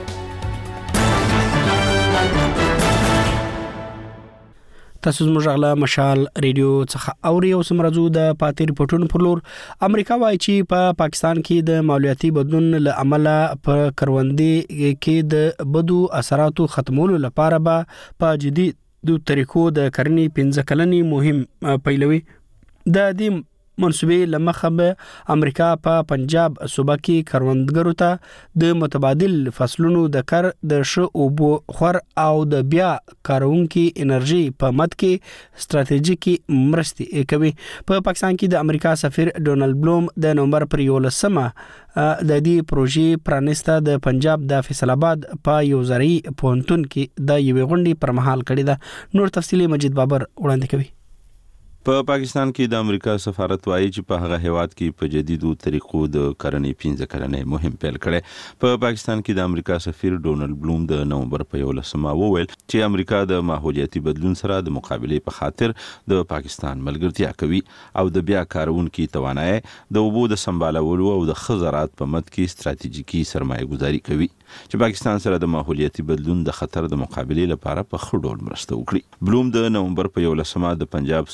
تاسو زموږ غلا مشال ریډیو څخه اوري او سمرزو د پاتې ریپورتونو پر لور. امریکا وایي چې په پا پاکستان کې د مالیاتي بدلون له امله په کروندې کې د بدو اثراتو ختمولو لپاره به په جدي د طریقو د کرنې پنځه کلنی مهم پیلوي. د دې منصوبې لمخه به امریکا په پنجاب صوبه کې کروندګرو ته د متبادل فصلونو د کر د ش او بو خور او د بیا کارونکو انرژي په مد کې ستراتیژیکي مرستې کوي. په پاکستان کې د امریکا سفیر ډونالد بلوم د نومبر پر یولسمه د دې پروژې پرانسته د پنجاب د فیصل آباد په یو زرعي پوهنتون کې د یوې غونډې پر مهال کړې ده. نور تفصیلی مجید بابر وړاندې کوي. په پاکستان کې د امریکا سفارت وایي چې په هغه هیواد کې په جديدو طریقو د کرنې پنځه کلنې مهم پیل کړي. په پاکستان کې د امریکا سفیر ډونالد بلوم د نومبر په یولسمه وویل چې امریکا د ماحولیاتي بدلون سره د مقابلې په خاطر د پاکستان ملګرتیا کوي او د بیا کارونکو توانایي د اوبو د سمبالولو او د خزرات په مد کې ستراتیژیکي سرمایه گذاري کوي چې پاکستان سره د ماحولیاتي بدلون د خطر د مقابلې لپاره په خړ ډول مرسته وکړي. بلوم د نومبر په یولسمه د پنجاب صوبې د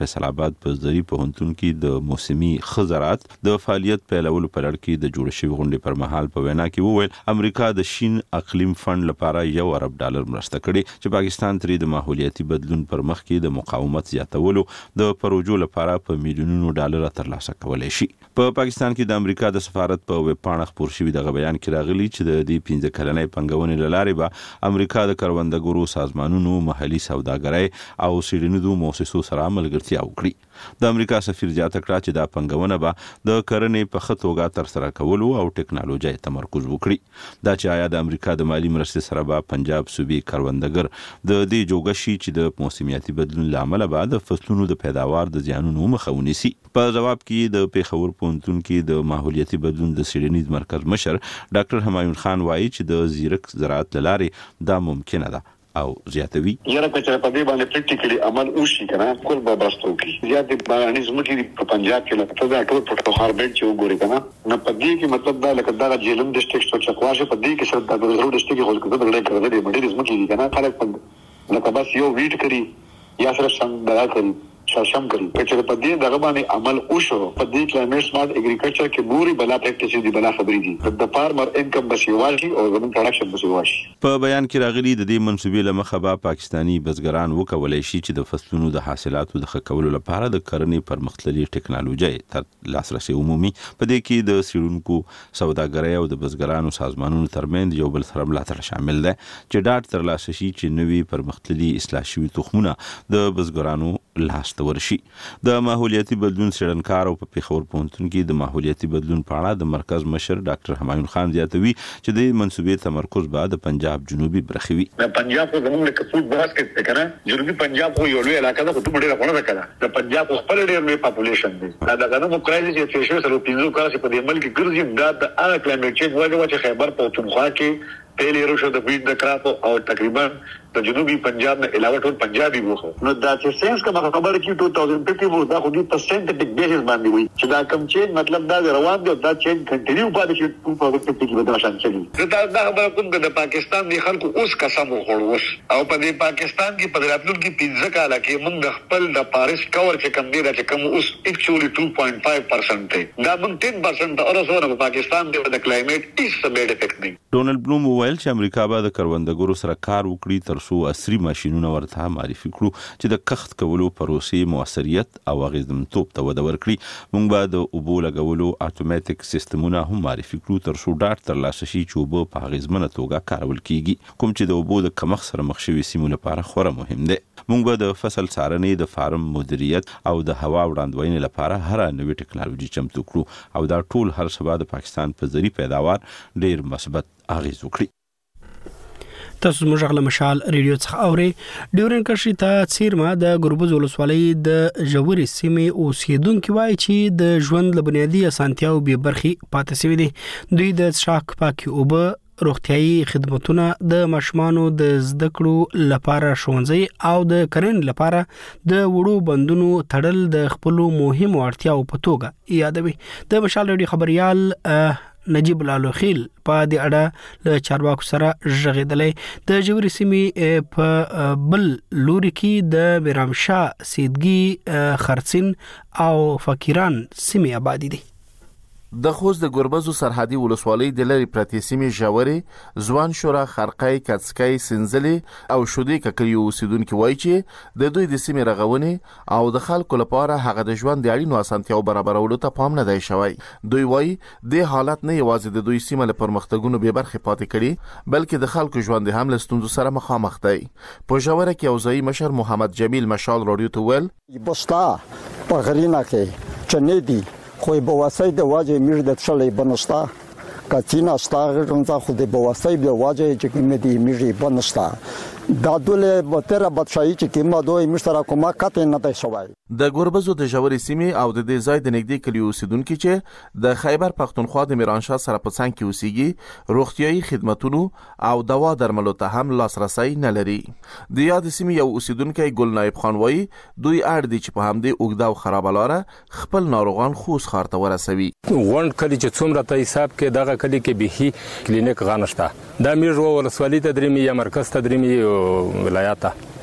فیصل آباد په زری پوهنتون کې د موسمي خزرات د فعالیت پیلولو پر اړه کې د جوړ شوی غونډې پر مهال په وینا کې وویل امریکا د شین اقلیم فند لپاره یو ارب ډالر مرسته کړې چې پاکستان ترې د ماحولیاتي بدلون پر مخ کې د مقاومت زیاتولو د پروژو لپاره په میلیونونو ډالر ترلاسه کولای شي. په پاکستان کې د امریکا د سفارت په ویب پاڼه خپور شوی د بیان کې راغلی چې د دې پنځه کلنې پنګونې لارې به امریکا د کروندګرو سازمانونو محلي سوداګرۍ او سیډنیدو مؤسسو سره ملګرتیا وکړي. د امریکا سفیر زیاته کړه چې دا پنګونه به د کرنې په ښه توګه ترسره کولو او ټکنالوژي تمرکز وکړي. دا چې آیا د امریکا د مالی مرستې سره به پنجاب صوبې کروندګر د دې جوګه شي چې د موسمیاتي بدلون لامل به د فصلونو د پیداوار د زیانونو مخه ونیسي. په جواب کې د پیښور پوهنتون کې د ماحولیاتي بدلون د سیډنیز مرکز مشر ډاکټر همایون خان وایي چې د زیرک زراعت لارې دا ممکنه ده او زیاتوي. یاره کچره په دې باندې پریکټیکلی عمل وشي کنه کول به برستو کی زیات باندې زموږ په پنجاب کې لکه ته دا ټول پروتوکول بیت چې وګوري کنه نه په دې کې مطلب دا لکه دا جیلم ډسټریکټ او چکواشه په دې کې سره د ضرورت ډسټریکټ کې خلک د لړۍ کړل دي مډیر زموږ کې کنه خلک لکه بس یو ویټ کړی یا سره څنګه دا کړی شاشم کړی چې په دې دغه باندې عمل وشو په دې کلایمټ سمارټ اګریکلچر کې بوري بلا پریکټیسز دی بلا خبرې دي د فارمر انکم بسیواشي او زموږ پروډکشن بسیواشي. په بیان کې راغلي د دې منسوبې لمخه به پاکستانی بزګران وکولای شي چې د فصلونو د حاصلاتو د ښه کولو لپاره د کرنې پرمختللي ټکنالوژي تر لاسرسي عمومي په دې کې د سیډونکو سوداګرۍ او د بزګرانو سازمانونو ترمنځ یو بل سره ملاتړ شامل دی چې ډاټ تر لاسه شي چې نوي پرمختللي اصلاح شوي تخمونه د بزګرانو لاس ورشي. د ماحولیاتي بدلون څېړنکار او په پیښور پوهنتون کې د ماحولیاتي بدلون په اړه د مرکز مشر ډاکټر همایون خان زیاتوي چې د منسوبې تمرکز به د پنجاب جنوبي برخې وي. د پنجاب په زموږ کې فوډ بحث کې څنګه جنوبي پنجاب خو یو لوی علاقه ده خو ته ډېر غوړه کړه د پنجاب خپل ډېر لوی پاپولیشن دی دا دغه نو کرایسس چې فیشر سره پینځو کال چې په دې ملک کې ګرځي دا د هغه کلایمټ چینج وجه چې خیبر پختونخوا کې پہلے روشو د ویټ د کراپ او تقریبا د جنوبي پنجاب نه علاوه ټول پنجابي وو نو دا چې سنس کوم خبره کې دوه هزار پنځه وو دا خو د پرسنټیج بیسس باندې وي چې دا کم چین مطلب دا روان دی دا چین کنټینیو پاتې شي په وخت کې به دا شان چلی دا دا خبره کوم د پاکستان دی خلکو اوس قسم وخوړ اوس او په دې پاکستان کې په راتلونکي پنځه کال کې موږ د خپل د پاریس کور چې کم دی چې کم اوس اکچولی two point five percent دی دا موږ ten percent اورسونه په پاکستان کې د کلایمټ هیڅ بیډ افیکټ نه. ډونالد بلوم وویل چې امریکا به د کروندګرو سره کار وکړي ترڅو عصري ماشينونه ورته معرفي کړو چې د کښت کولو پروسې موثریت او اغیزمنتوب ته وده ورکړي. موږ به د اوبو لګولو اتوماتیک سیستمونه هم معرفي کړو ترڅو ډاټ ترلاسه شي چې اوبه په اغیزمنه توګه کارول کیږي کوم چې د اوبو د کمښت سره مخ شوي سیمو لپاره خورا مهم دی. موږ به د فصل څارنې د فارم مدیریت او د هوا وړاندوینې لپاره هر نوې ټکنالوژي چمتو کړو او دا ټول هر څه به د پاکستان په زری پیداوار ډیر مثبت اغیز وکړي. تاسو موږ غل مشال ریډیو څخه اوري ډیورن کرشي ته چیرما د ګربز ولسوالۍ د جووري سیمې اوسیدونکو وایي چې د ژوند لبنیادي اسانتیاو به برخي پاتې شوی دي. دوی د شاک پاکي او به روغتيایي خدماتونه د ماشومانو د زده کړو لپاره ښوونځي او د کرن لپاره د وړو بندونو تړل د خپل مهمو اړتیاو په توګه یادوي. د مشال ریډیو خبريال نجیب لالوخیل په دې اړه له چارواکو سره ژغېدلې. د جوړې سیمې په بل لوري کې د میرامشاه سیدګي خرڅین او فقیران سیمې آبادی دي. د خوست د ګربزو سرحدي ولسوالۍ د لری پرتې سیمې ژورې ځوان شورا خرقای کڅکای سنځلې او شودې ککري اوسیدونکو وایي چې د دوی د سیمې رغونې او د خلکو لپاره هغه د ژوند د اړینو اسانتیاو برابرولو ته پام نه دی شوی. دوی وایي د حالت نه یوازې د دوی سیمه له پرمختګونو به برخه پاتې کړي بلکې د خلکو ژوند هم له ستونزو سره مخامخ دی. په ژوره کې اوځي مشر محمد جمیل مشال رادیو ته ویل بوستا په غرینا کې چنيدي خو به واسه د واجه میر د څلې بنستا کاتینا ستاره رونځه خو د بواسه د واجه چې کومې دی میر بنستا دا دوله بتره بادشاہي چې کیما دوی مشترا کومه کته نه دی شوی. د ګوربزو د جوړې سیمې او د دې ځای د نږدې کلی اوسیدونکو چې د خیبر پختونخوا د میرانشاه سره په څنګ کې اوسېږي روغتيایي خدماتونو او دوا درملو ته هم لاسرسي نه لري. د یاد سیمې یو اوسیدونکو ګل نایب خان وایي دوی اړ دي چې په همدې اوګدا او خرابلاره خپل ناروغان خوست ښار ته ورسوي. وند کلی چې څومره ته حساب کې دغه کلی کې به کلینیک غانشته دا میرو ولسوالۍ ته درېمې یا مرکز ته درېمې ولایت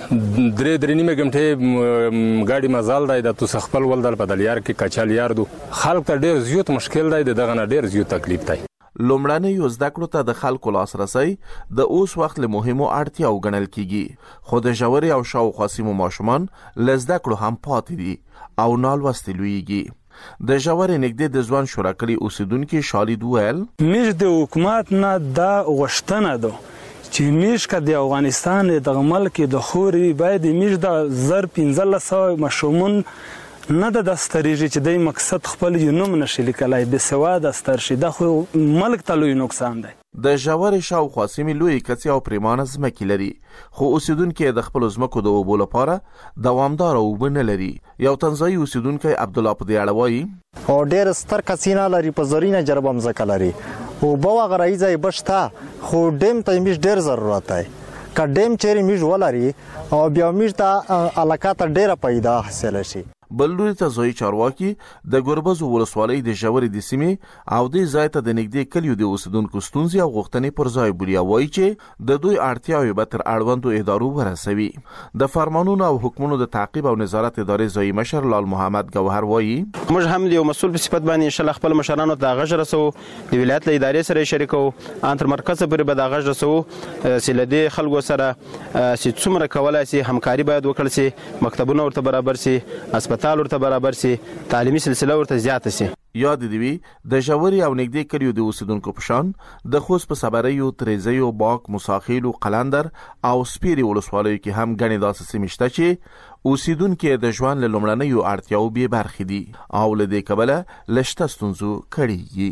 درې درې نیمه غمټه ګاډي مزال دی د تو خپل ولدل بدل یار کې کچال یار دو خلک ته ډیر زیات مشکل دی دغه نه ډیر زیات تکلیف دی. لومړنۍ زده کړو ته د خلکو لاسرسي د اوس وخت له مهمو اړتیاو ګڼل کیږي، خو د ژورې او شاوخوا سیمو ماشومان له زده کړو هم پاتې دي او نالوستي لویږي. د ژورې نږدې د ځوان شورا کلي اوسیدونکي شالید وویل موږ د حکومت نه دا غوښتنه ده چې موږ که د افغانستان دغه ملک د خورې باید موږ د زر پنځلس سوه ماشومان نه د دستریږي چې د مقصد خپل یو نوم نشي لیکلای بې سواده ستر شي، دا خو ملک ته لوی نقصان دی. د ژورې شاوخوا سیمې لویې کڅې او پریمانه ځمکې لري، خو اوسیدونکي د خپلو ځمکو د اوبو لپاره دوامداره اوبه نه لري. یو تنزایي اوسیدونکی عبدالله په دې اړه وایي او ډېر ستر کسینه لري، په زرینه جربه مځکه لري، اوبه هغه رایي ځای بشته، خو ډیم ته یې ډېر ضرورت دی. که ډیم چیرې موږ ولري او بیا موږ ته علاقه ته ډېره پیدا حاصله شي. بل لوري ته ځایي چارواکي د ګربزو ولسوالۍ د ژورې د سیمې او دې ځای ته د نږدې کلیو د اوسیدونکو ستونزې او غوښتنې پر ځای بولي او وایي چې د دوی اړتیاوې به تر اړوندو ادارو ورسوي. د فرمانونو او حکمونو د تعقیب او نظارت ادارې ځایي مشر لال محمد ګوهر وایي موږ هم د یو مسؤل په صفت باندې انشاءالله خپل مشرانو ته غږ رسو، د ولایت له ادارې سره شریکو، ان تر مرکز پورې به دا غږ رسو چې له دې خلکو سره چې څومره کولی شي همکاري باید وکړل شي، مکتبونه ورته برابر شي، اسپیټال ورته برابر شي، تعلیمي سلسله ورته زیاته شي. یاد دی وی د ژورې او نږدې کلیو د اوسیدونکو په شان د خوست په صبریو، تریزیو، باک، موساخیل او قلندر او سپیري ولسوالیو کې هم غني داسې سیمې شته چې اوسیدونکو د ژوند له لومړنیو اړتیاو بې برخې دي او له دې کبله لشته ستونزو کړيږي.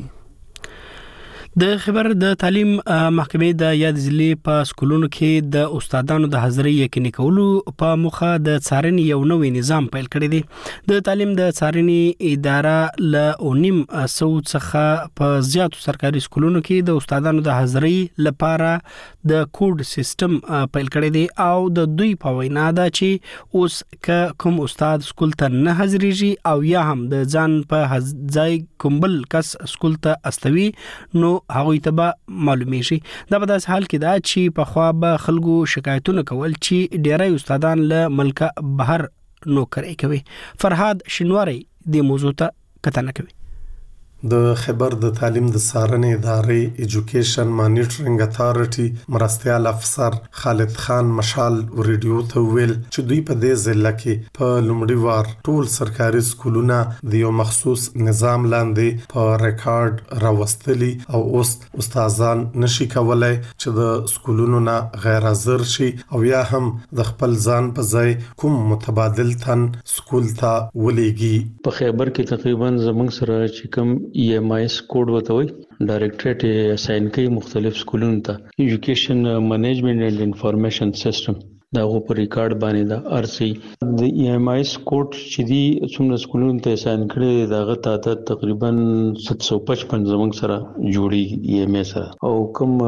د خبر د تعلیم محکمې د یاد ضلع په سکولونو کې د استادانو د حاضرۍ یقیني کولو په موخه د څارنې یو نوې نظام پیل کړی دی. د تعلیم د څارنې اداره له اونیم سو څخه په زیاتو سرکاري سکولونو کې د استادانو د حاضرۍ لپاره د کوډ سیستم پیل کړی دی او د دوی په وینا ده چې اوس که کوم استاد سکول ته نه حاضرېږي او یا هم د ځان په ځای کوم بل کس سکول ته استوي نو هغوی ته به معلومیږي. دا په داسې حال کې ده چې پخوا به خلکو شکایتونه کول چې ډیری استادان له ملکه بهر نوکري کوي. فرهاد شینواری د موضوع ته کتنه کوي. د خبر د تعلیم د څارنې ادارې ایجوکیشن مانیټرینګ اتارټي مرستیال افسر خالد خان مشال ریډیو ته ویل چې دوی په دې ضلع کې په لومړي وار ټول سرکاري سکولونه د یو مخصوص نظام لاندې په ریکارډ راوستلي او اوس استادان نشي کولای چې د سکولونو نه غیر حاضر شي او یا هم د خپل ځان په ځای کوم متبادل تن سکول ته ولېږي. په خبر کې تقریبا زمونږ سره چې کوم ای ایم آی اس کوډ وتوي ډایریکټریټ اساین کوي مختلف سکولونو ته ایجوکیشن منیجمنت اینڈ انفارمیشن سیستم دا غو په ریکارډ باندې دا ارسي د ای ایم آی اس کوډ چې دی څومره سکولونو ته اساین کړي داغه تعداد تقریبا سات سو پچپن زمونږ سره جوړي ای ایم آی سره او کوم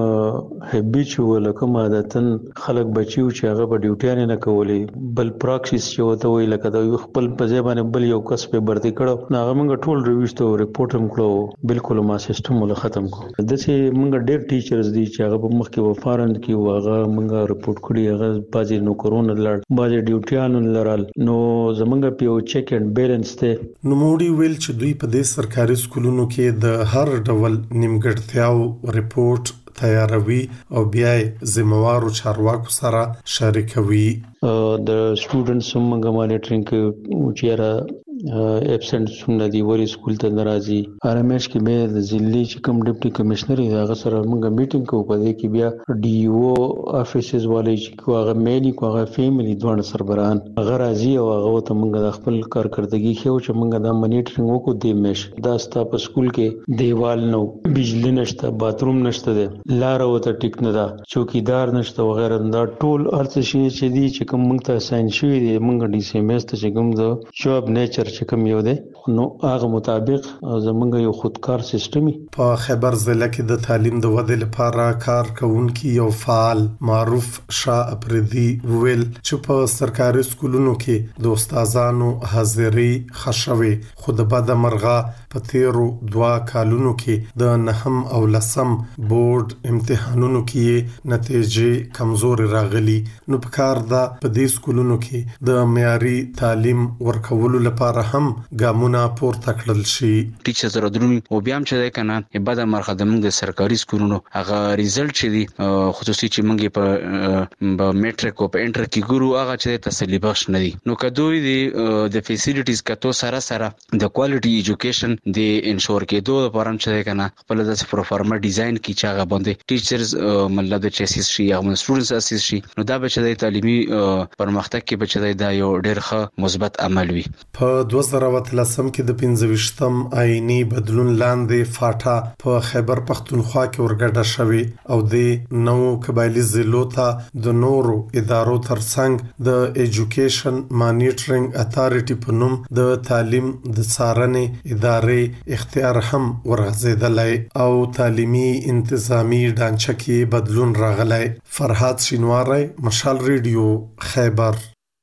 هبیچوال کوم عادتن خلک بچیو چې هغه په ډیوټیانه نه کولې بل پراکسیس چې وته وی لکه دا خپل په ځای باندې بل یو کس په برتي کړو نو هغه موږ ټول ریویسټو ریپورټ هم کړو بالکل ما سیستم ول ختم کو د چې موږ ډېر ټیچرز دي چې هغه په مخ کې وفارند کې واغه موږ ریپورټ کړی هغه بازي نو کورونه لړ بازي ډیوټیانو لرال نو زمونږ په یو چیک اینڈ بیلنس ته نو موډي ویل چې دوی په دې سرکاري سکولونو کې د هر ډول نیمګړتیاو ریپورت تیاروي او بیا ذمہوارو چارواکو سره شریکوي. د سټوډنټس موږ مانیټرینګ کوو چې اپسنټ څومره دی وری سکول ته ناراضي ارمش کې به د ضلعي چې کوم ډیپټي کمشنر هغه سره موږ میټینګ کوو په دې کې بیا ډي او افیسز والي چې هغه میلی هغه فیملی دوه سربران هغه راضي او هغه ته موږ د خپل کارکړدګي خو چې موږ د مانیټرینګ وکړو د مش دا ستا په سکول کې دیوال نو بجلی نشته باتروم نشته ده لار وته ټیک نه ده چوکیدار نشته وغیرہ دا ټول ارڅ شي چې دي چې کوم موږ ته ساين شوی دی موږ ډي سي ام اس ته چې کوم د جاب نیچر چې کوم یو دی نو هغه مطابق زمونږ یو خودکار سیستم په خیبر ضلع کې د تعلیم د ودې لپاره کار کوونکي یو فعال معروف شاه اپریدي ویل چې په سرکاري سکولونو کې د استادانو حاضري خښوي خو د بد مرغه په تیرو دوا کالونو کې د نهم او لسم بورډ امتحانونو کې نتیجې کمزوري راغلي نو په کار ده په دې سکولونو کې د معیاري تعلیم ورکولو لپاره هم ګامونه پورته کړل شي. ټیچر زره درون او بیا هم چې ده کنه بعد مرخه د موږ د سرکاري سکولونو هغه ریزلټ چې دي خصوصي چې موږ په میټریک او په انټر کې ګورو هغه چې تسلی بخش نه دي نو کدوې دي د فیسیلیټیز کتو سره سره د کوالټي ایجوکیشن د انشور کې دوه لپاره چې ده کنه خپل د پروفارما ډیزاین کې چې هغه باندې ټیچرز مله د چیسیس شي هغه سټوډنټس اساس شي نو دا به چې د تعلیمي پرمختګ کې به چې دا یو ډېر ښه مثبت عمل وي. په دوه زره اتلسم کې د پنځه ویشتم آئینی بدلون لاندې فاټا په خیبر پختونخوا کې ورګډه شوې او د نو قبایلی ضلعو ته د نورو ادارو ترڅنګ د ایجوکیشن مانیټرینګ اتارټي په نوم د تعلیم د څارنې ادارې اختیار هم ورغځېدلی او تعلیمي انتظامی ډانچه کې بدلون راغلی. فرهاد شینواری، مشال ریډیو، خیبر.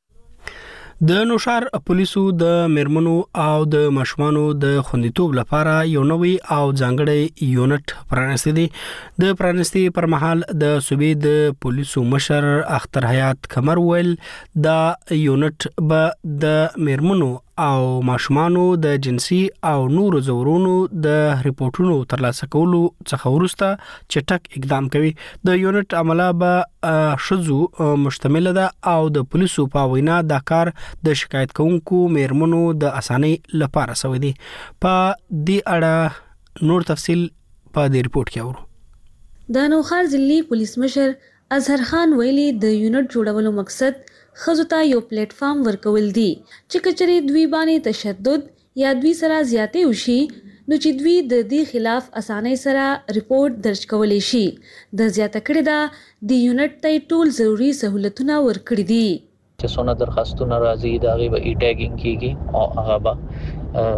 د نوشار پولیسو د میرمنو او د ماشومانو د خوندیتوب لپاره یو نوې او ځانګړی یونټ پرانستی دی. د پرانستی پر مهال د صوبې د پولیسو مشر اختر حیات کمر ویل دا یونټ به د میرمنو او ماشومانو د جنسي او نورو زورونو د ریپورتونو ترلاسه کولو څخه وروسته چټک اقدام کوي. د یونټ عمله به شذو مشتمل ده او د پولیسو په وینا دا کار د شکایت کوونکو میرمنو د اسانۍ لپاره سوی دی. په دې اړه نور تفصیل په دې ریپورت کې اورو. د نوخار ضلعي پولیس مشر اظهر خان ویلي د یونټ جوړولو مقصد خزو ته یو پلیټ فارم ورکول دي چې کچري دوی باندې تشدد یا دوی سره زیاتې وشي نو چې دوی د دې خلاف اسانۍ سره ریپورت درج کولی شي. د زیاته کړې ده د یونټ ته ټول ضروري سہولتونه ورکړي دي چې څونه درخواستونه راځي دا غي به ای ټیګینګ کیږي او هغه به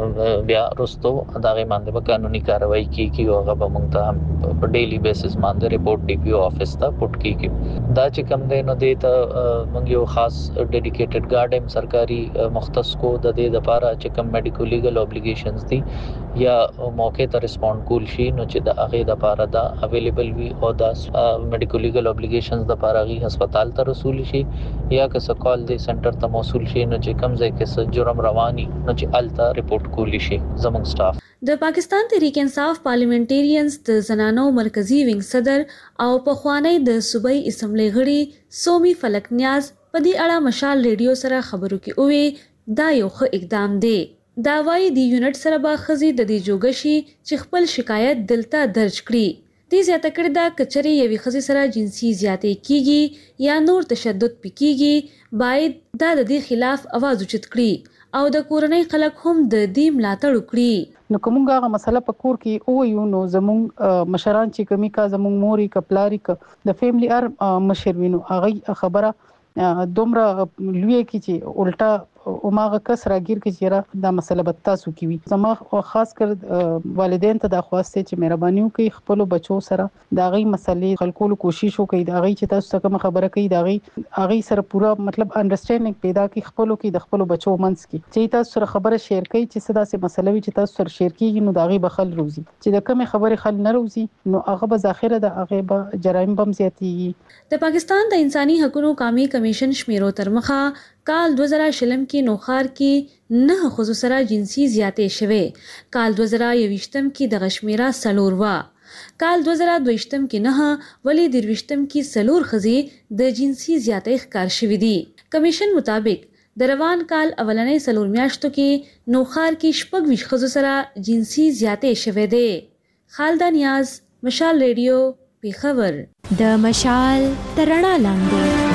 بیا رستو دا غي باندې به قانوني کاروایی کیږي او هغه به موږ ته په ډیلی بیسس باندې ریپورت ډي پی او افیس ته پټ کیږي. دا چې کوم دی نو د ته موږ یو خاص ډیډیکیټډ ګارډ هم سرکاري مختص کو د دې لپاره چې کوم میډیکل لیګل اوبلیګیشنز دي یا موقع ته ریسپونډ کول شي نو چې د هغه لپاره دا اویلیبل وي او دا میډیکل لیګل اوبلیګیشنز لپاره غي هسپتال ته رسول شي یا که څه کال دی سنټر ته موصول شي نو چې کوم ځای کې څه جرم رواني نو چې الته ریپورت کولی شي. زموږ سټاف د پاکستان تحریک انصاف پارلیمنټریانز د زنانو مرکزی وینګ صدر او پخوانی د صوبایي اسمبلی غړي سومي فلک نیاز په دې اړه مشال ریډیو سره خبرو کې اوې دا یو ښه اقدام دی. دا وايي د یونټ سره به خزي د دې جوګشي چې خپل شکایت دلته درج کړي. دې زیاته کړې ده کچري یوې خزي سره جنسي زیاتې کیږي یا نور تشدد پکېږي باید دا د دې خلاف आवाज اوچت کړي او د کورنۍ خلک هم د دې ملاتړ وکړي. نو کومه هغه مسله په کور کې او یو نو زموږ مشران چې کمی کا زموږ موري کپلاری ک د فیملی ار مشر وینو هغه خبره دومره لوی کی چې الټا او ماغه کس راګیر کی چې دا مسله به تاسو کی وي. زما خاص کر والدین ته دا خواسته چې مهرباني وکړي خپل بچو سره دا غي مسلې خلکو کوشش وکړي دا غي چې تاسو څنګه خبره کوي دا غي هغه سره پورا مطلب انډرستانډینګ پیدا کی خپل کی د خپل بچو منځ کی چې تاسو سره خبره شیر کوي چې صدا سي مسله وي چې تاسو سره شیر کیږي نو دا غي بخل روزي چې د کومه خبره خل نه روزي نو هغه به ذخیره د هغه به جرایم بم زیاتیږي. د پاکستان د انساني حقوقو قومي کمیشن شمیرو ترمخه کال دو زره شلم کې نوخار کې نه خصوص سره جنسي زیاتې شوه. کال دو زره یوشتم کې د غشمیرا سلور وا. کال دو زره دویشتم کې نه ولی درویشتم کې سلور خزي د جنسي زیاتې ښکار شوې دي. کمیشن مطابق د روان کال اولنې سلور میاشتو کې نوخار کې شپږ ویشت خزو سره جنسي زیاتې شوه دي. خالده نیاز، مشال ریډیو، پیښور. د مشال ترڼا لاندې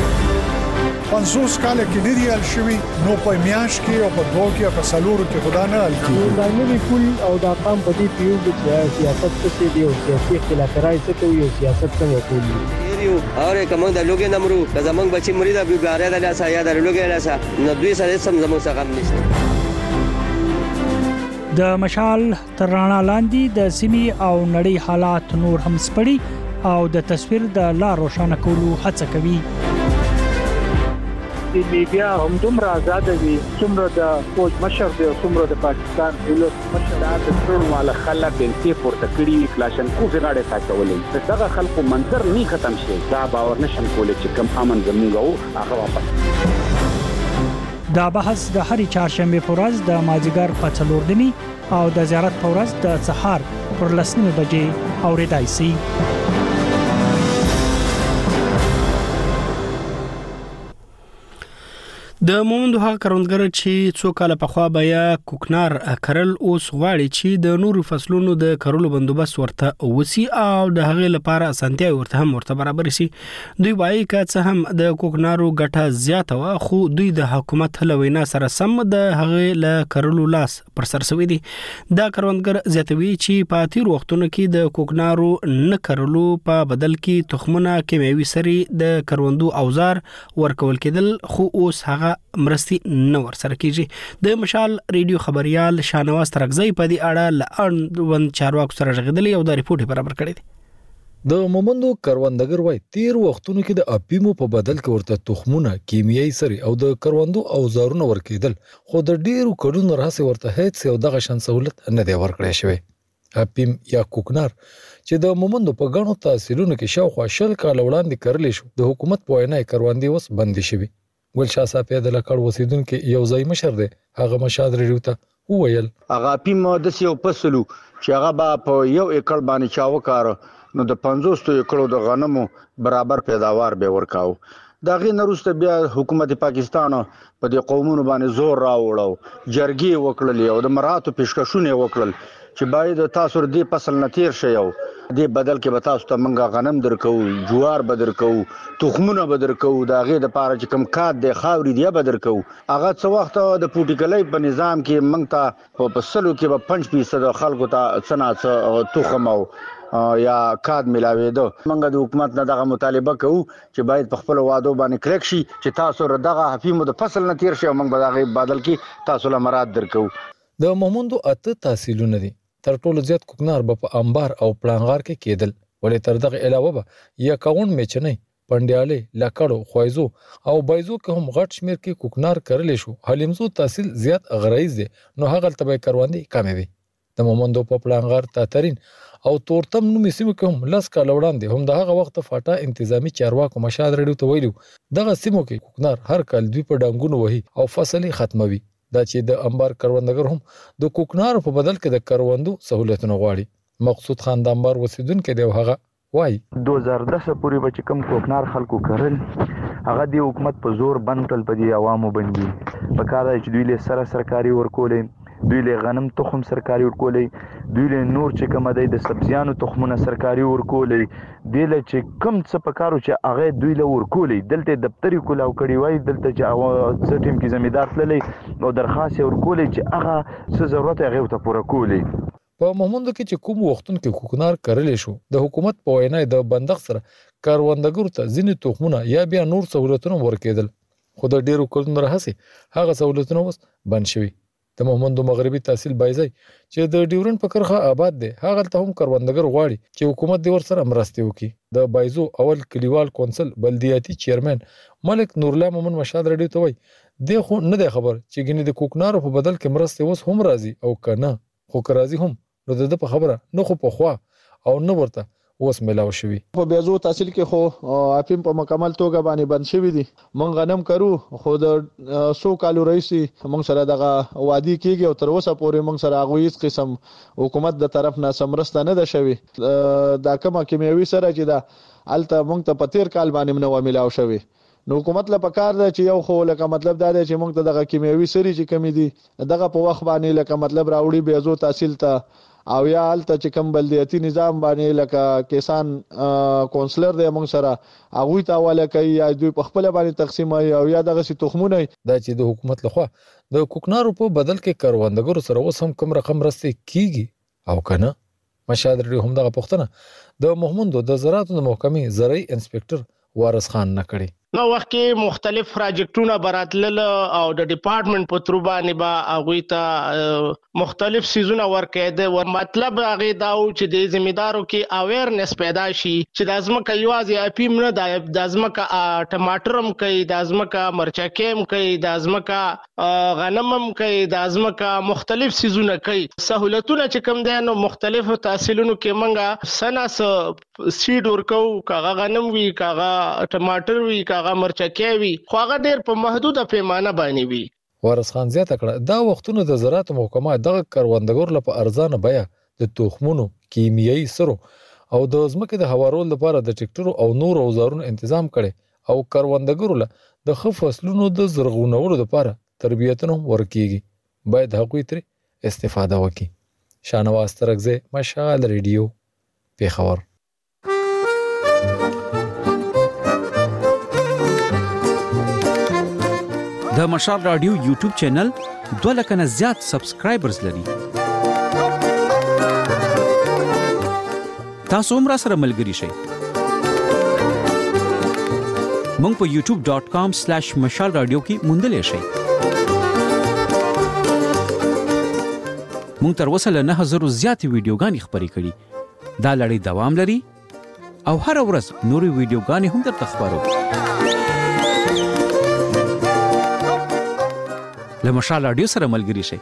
پنځوس کال کې ډیر یال شوی نو په میاش کې او په دوه کې په سلورو کې خدا نه الکی دا نوی کول او دا قام په دې پیو چې سیاست څه دی او سیاسي اختلاف راځي ته یو سیاست څنګه کوي یو اوره کوم د لوګي نمرو د زمنګ بچی مرید ابو ګاره د لاسه یا د لوګي لاسه نو دوی سره سم زمو څخه نشته. د مشال تر رڼا لاندې د سیمې او نړۍ حالات نور هم سپړي او د تصویر د لا روښانه کولو هڅه کوي. د میډیا هم دومره آزاد دي څومره د فوج مشر دی څومره د پاکستان دولت مشر د ټول مال خلک په پورته کړي کلاشن کو غاړه تاچولې دغه خلکو منظر نه ختم شي دا باور نشم کولای چې کم امن زموږ او هغه واپس. دا بحث د هرې چهارشنبه په ورځ د مازیګر په څلور نیمې او د زیارت په ورځ د سهار پر لس نیمې بجې اورېدای شي. د مومندو هغه کروندګر چې څو کال پخوا بیا کوکنار کرل اوس غواړي چې د نورو فصلونو د کرلو بندوبست ورته وسی او د هغې لپاره اسانتیا ورته هم ورته برابر شي. دوی وایي که څه هم د کوکنارو ګټه زیاته وه خو دوی د حکومت له وینا سره سم د هغې له کرلو لاس پر سر شوي دي. دا کروندګر زیاتوي چې په تیرو وختونو کې د کوکنارو نه کرلو په بدل کې تخمونه کیمیاوي سري د کروندو اوزار ورکول کېدل خو اوس هغه مرستي نه ورسره کیږي. د مشال ریډیو خبريال شانواز ترغزی په دې اړه لاندون چارواکو سره غږیدلی او د ریپورت برابر کړی دی. د مومندو کروندګر وای تیر وختونو کې د اپیمو په بدل کې ورته تخمونه کیمیاوي سري او د کروندو اوزارونه ورکېدل خو د ډیرو کډونو راځي ورته هیڅ یو دغه شان سہولت نه دی ورکړی شوی. اپیم یا کوکنار چې د مومندو په غاڼو تحصیلونو کې شاوخوا شل کال وړاندې کړل شو د حکومت په وینا کروندې وس بندي شوی. ګل شاه صاحب د لکړ وسیدونکو یو ځای مشر دی هغه مشاد ریډیو ته وویل هغه پیم د سیو پسلو چې هغه با په یو ایکړ باندې چاو کار نو د پنځوس ایکړو د غنمو برابر پیداوار به ورکاو. دا غي نروسته بیا حکومت پاکستان په دې قومونو باندې زور راوړو جرګي وکړل او د مراتو پیشکشونه وکړل چې باید تاسو دې فصل نه تیر شي او دې بدل کې به تاسو ته منګه غنم درکو جوار به درکو تخمونه به درکو دا غي د پاره چې کم کاد د خاوري دی به درکو هغه څو وخت د پولیټیکلای په نظام کې منګ ته په فصلو کې به پنځه فیصد خلکو ته صنعت تخم او یا کاد ملاوي دو منګه د حکومت نه دغه مطالبه کوو چې باید په خپل وادو باندې کلک شي چې تاسو دغه حفیمو د فصل نه تیر شي او منګ به دغه بدل کې تاسو له مراد درکو. د مومندو اته تحصیلونه دي تر ټولو زیات کوکنار به په انبار او پلانغار کې کېدل ولې تر دغه علاوه به یا کاون میچنې پندیالې لکړو خوایزو او بایزو کې هم غټ شمیر کې کوکنار کړل شو. حلیمزو تحصیل زیات غرایز دي نو هغه تبې کروندې کمې وي. د مومندو په پلانغار تاترین او تورتم نو سیمو کې هم لاس کال وړاندې هم دغه وخت فاټا انتظامی چارواکو مشاد ریډیو ته ویلو دغه سیمو کې کوکنار هر کال دوی په ډنګونو وهي او فصلې ختموي. دا چې د انبار کروندګر هم د کوکنار په بدل کې د کروندو سہولتونه غواړي. مقصود خان د انبار وسیدونکو دی هغه وای دو هزار دس پورې به چې کم کوکنار خلکو کرل هغه د حکومت په زور بند کړل په دې عوامو باندې په کار چې دوی له سره سرکاري ورکولې دوی له غنم تخم سرکاري ورکولې دوی له نور چې کوم د سبزیانو تخمونه سرکاري ورکولې دوی له چې کم څه په کارو چې هغه دوی له ورکولې دلته دفتری کولاو کړی وای دلته چې څټیم کې زمیدار تللی او درخواست ورکولې چې هغه څه ضرورت هغه ته پوره کولې. په مومندو کې چې کوم وختون کې کوکنار کړل شو د حکومت په وینا د بندق سره کاروندګرو ته ځینې تخمونه یا بیا نور سہولتونه ورکېدل خو د ډیرو کلونو راهسي هغه سہولتونه اوس بند شوي. د مومندو مغربي تحصیل بایزي چې د ډیورن په کرخه آباد دي هغه ته هم کروندګر غواړي چې حکومت د ور سره مرسته وکړي. د بایزو اول کلیوال کونسل بلدیاتي چیرمن ملک نورالله مومن مشاد ریډیو ته وای د خو نه دی خبر چې ګنې د کوکنارو په بدل کې مرسته وس هم راځي او کنه خو کرازي هم نو د په خبره نه خو په خوا او نه ورته اوس ملاو شوی. په بیازو تحصیل کې خو اپیم په مکمل توګه باندې بند شوی دي. مونږ غنم کرو خو د سو کالو رئیسي مونږ سره دغه وادي کېږي او تر اوسه پورې مونږ سره هغه هیڅ قسم حکومت د طرف نه سمرسته نه ده شوی. دا کومه کیمیاوي سره چې دا الته مونږ ته په تیر کال باندې نه و ملاو شوی. نو حکومت له پکار ده چې یو خو لکه مطلب دا دی چې مونږ ته دغه کیمیاوي سری چې کمی دي دغه په وخت باندې لکه مطلب راوړي بیازو تحصیل ته او یا الته چې کوم بلدیاتي نظام باندې لکه کسان کونسلر دی موږ سره هغه ته حواله کوي یا دوی په خپل باندې تقسیم او یا دغه سي تخمونه دا چې د حکومت لخوا د کوکنارو په بدل کې کاروندګرو سره اوس هم کم رقم رسي کیږي او کنه. مشاد ریډیو هم دغه پښتنه د محمودو د زراعت د محکمې زرعي انسپکټر وارث خان نه کړي. نو وخت کې مختلف پروجیکټونه براتلل او د ډپارټمنټ په تر باندې با هغه ته مختلف سيزونه ورکېده ور مطلب هغه دا و چې د ځمېدارو کې اویرنس پیدا شي چې د ازمکه یوازې اپیم نه د ازمکه ټماټرم کوي د ازمکه مرچکیم کوي د ازمکه غنمم کوي د ازمکه مختلف سيزونه کوي سہولتونه چې کوم دي نو مختلفو تحصیلونو کې منګه سناس سیډ ورکو کاغه غنم وی کاغه ټماټر وی کاغه مرچکي وی خو هغه ډېر په محدوده پیمانه باندې وی. وارث خان زیاته کړه دا وختونه د زراعت محکمه دغه کروندګر لپاره ارزانه بیا د تخمونو کیمیاوي سرو او د ځمکې د هوارولو لپاره د ټریکټرو او نور اوزارونو تنظیم کړي او کروندګرو له د ښه فصلونو د زرغونولو لپاره تربیتونه ورکیږي باید هغوی ترې استفاده وکړي. شانواز ترکزی مشال ریډیو پیښور. د مشال رادیو یوټیوب چینل دوه لکه نه زیات سبسکرایبرز لري. تاسو هم را سره ملګري شئ. مونږ په یوټیوب ډاٹ کام سلیش مشال رادیو کې موندلی شئ. مونږ تر اوسه له نه زره زیاتې ویډیوګانې خپرې کړي. دا لړۍ دوام لري او هر ورځ نورې ویډیوګانې هم درته خپروو. له مشال رادیو سره ملګري شئ.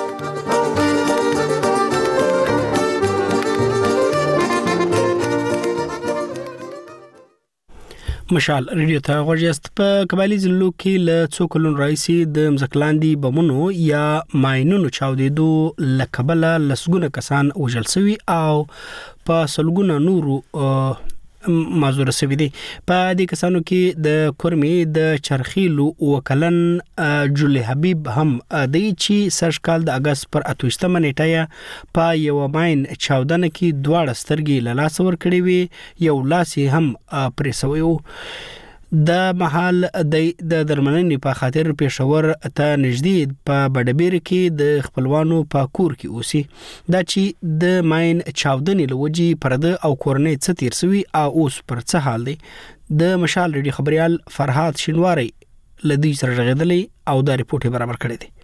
مشال ریډیو ته غوړیاست. په قبایلی ضلعو کې له څو کلونو راځي د مزکلاندي بمونو یا ماينونو چاودېدو لکبله لسګونه کسان وژل شوي او په سلګونه نورو مازور سوي دي. په دې کسانو کې د کورمې د چرخیلو وکلن جولي حبیب هم د چې سرش کال د اگست پر اتوشتمه نیټه په یو ماين چاودنه کې دواړه سترګې له لاس ور کړې وي یو لاس هم پرې سوی و. د محل د درملنې په خاطر پېښور ته نږدې په بډبیر کې د خپلوانو په کور کې اوسي. دا چې د ماين چاودنې لوجي پرده او کورنۍ څه تیر سوي او اوس پر څه حال دی. د مشال ریډیو خبريال فرحات شینواری لدی سره غږیدلې او دا ریپورت برابر کړی دی.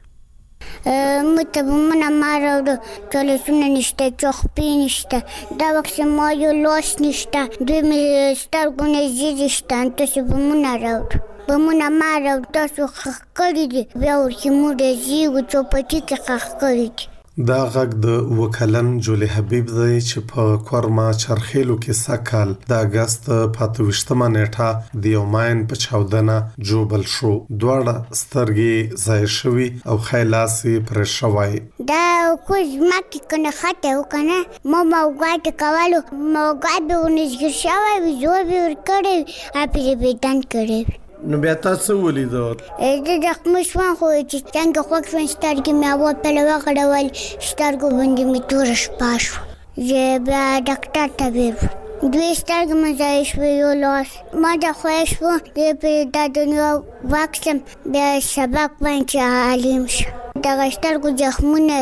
متبمونه مارو ټلیفون نشته چوخپی نشته دا وخت ما یو لوس نشته دوی مې سترګونه زیږشته تاسو بمونه راوړ بمونه مارو تاسو خکړی دی بیا ورته موږ زیږو چوپټی کې خکړی دی. دا غږ د وکلن جولي حبیب دی چې په کورما چرخیلو کې سکل د اگست په اتوشتمه نیټه د یو ماين په چاودنه جوبل شو. دواړه سترګې ځای شوي او خیلاسي پر شوی. دا کوز مکه کنه خاطه وکنه ما موګات کولو موګات به ونځګر شوی وزو به ور کړی اپی بیتان کړی. نو بیا تاسو ولیدو د دغه شوان خو چې څنګه خوښ شون ستارګې مې اول په لوا غړول ستارګو باندې مې تور شپاشو زه بیا ډاکټر ته ویل دوی ستارګې مې ځای شو یو لاس ما د خوښ شو د په دنیا واکسم بیا سبق باندې عالم شو دغه ستارګو زخمونه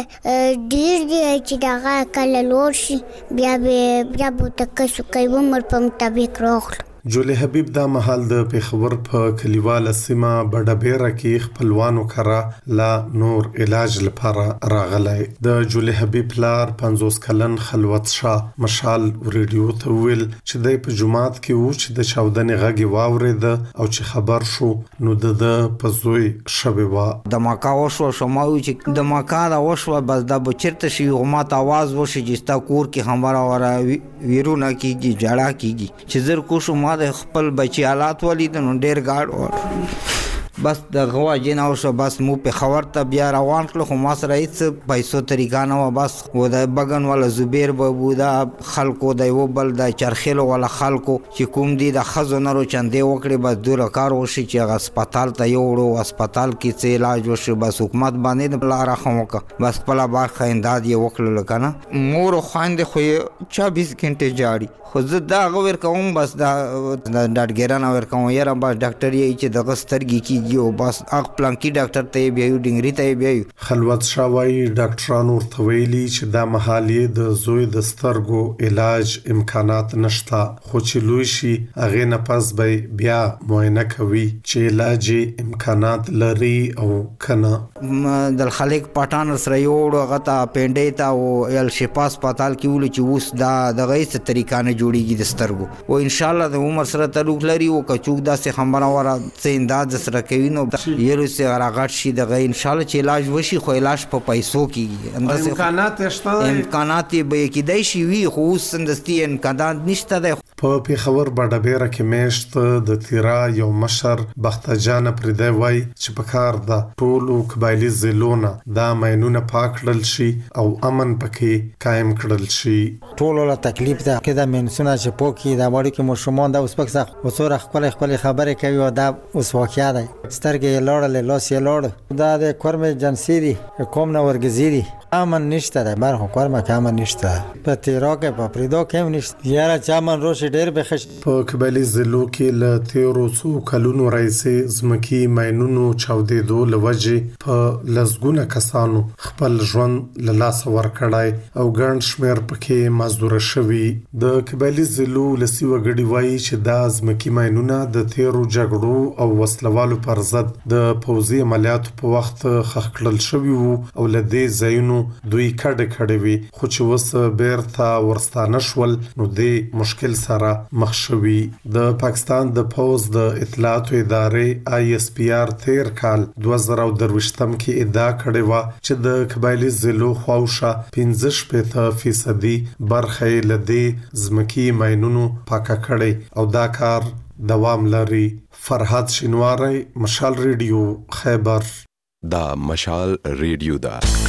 ډیر دي چې دغه کله لور شي بیا بیا به تکسو کوي عمر په مطابق راغلو. جولي حبیب دا محل د پیښور په کلیواله سیمه بډبیره کې خپلوانو کرا لا نور علاج لپاره راغلی. د جولي حبیب لار پنځوس کلن خلوت شاه مشال ریډیو ته ویل چې د په جمعات کې و چې د چاودنې غږی واورید او چې خبر شو نو د پزوی شوی و. د ماکا وشو شماوي چې د ماکا دا وشو بس د بچرته شي غمات आवाज وشي چې ستا کور کې همرا ورا ویرونه کیږي جړه کیږي چې زر کو شو ما د خپل بچی حالات ولید نو ډیر گاډ اور بس د غوا جن او شو بس مو په خبر ته بیا روان کړو خو ما سره هیڅ پیسو طریقه نه و بس و د بغن ولا زبیر بابو دا خلکو د یو بل د چرخیلو ولا خلکو چې کوم دي د خزونرو چندې وکړي بس دوره کار وشي چې هسپتال ته یو وړو هسپتال کې څه علاج وشي بس حکومت باندې د بل راخموکه بس په لا بار خینداد یې وکړل کنه مور خواند خو چوبیس غنټه جاری خو زه دا غوړ کوم بس دا ډاډګران اور کوم یاره بس ډاکټر یې چې د غسترګي کې کیږي او بس اغ پلانکی ډاکټر ته بیايو ډنګري ته بیايو. خلوت شاوی ډاکټرانو ورته ویلي چې دا مهالې د زوی د سترګو علاج امکانات نشته، خو چې لوی شي هغه نه پس به بیا معاینه کوي چې علاج امکانات لري او کنه. د خلک پټان سره یو غته پنډې ته او ال شفا هسپتال کې ول چې اوس دا د غیث طریقه نه جوړیږي د سترګو او ان شاء الله د عمر سره تعلق لري او کچوک داسې خبره وره څه انداز سره کوي نو یره سره راغټ شي د غي ان شاء الله چې علاج وشي خو علاج په پیسو کېږي. اندازه امکانات شته، امکانات به کېدای شي وي خو اوس اندستي امکانات نشته ده. په پیښور بډابېره کې میشت د تیرا یو مشر بختجان پردی وای چې په کار د ټولو قبایلی زلونه دا ماینونه پاکړل شي او امن پکې قائم کړل شي. ټولو له تکلیف ده کې دا منسونه چې پوکي دا وړي کې مشرومان دا اوس پکې وسوره خپل خپل خبرې کوي او دا اوس واقعیا ده. سترګې لوړل لاس یې لوړ دا د کورم جنسي دي کوم نه ورګزيري امن نشته ده بر خو کورم کې امن نشته په تیرا کې په پریدو کې نشته یاره چا من روش ډېر بخښ. په قبایلی زلو کې له تیرو څو کلونو راځي زمکی ماینونو چاودېدو لوجه په لزګونه کسانو خپل ژوند له لاس ورکړای او ګڼ شمیر پکې مزدور شوي. د قبایلی زلو لسی وګړي وایي چې دا زمکی ماینونه د تیرو جګړو او وسلوالو پر ضد د پوځي عملیاتو په وخت خښ کړل شوي وو او له دې ځایونو دوی کډه کړې وي خو چې وس بیرته ورستانه شول نو د مشکل سره مخ شوي. د پاکستان د پوز د اطلاعاتو ادارې آی اس پی آر تیر کال دوه زره درویشتم کې ادعا کړې و چې د قبایلی زلو خواوشه پنځه شپږ فیصدي برخه لدی زمکی ماینونو پاکه کړي او دا کار دوام لري. فرحات شینواری، مشال ریډیو، خیبر. دا مشال ریډیو دا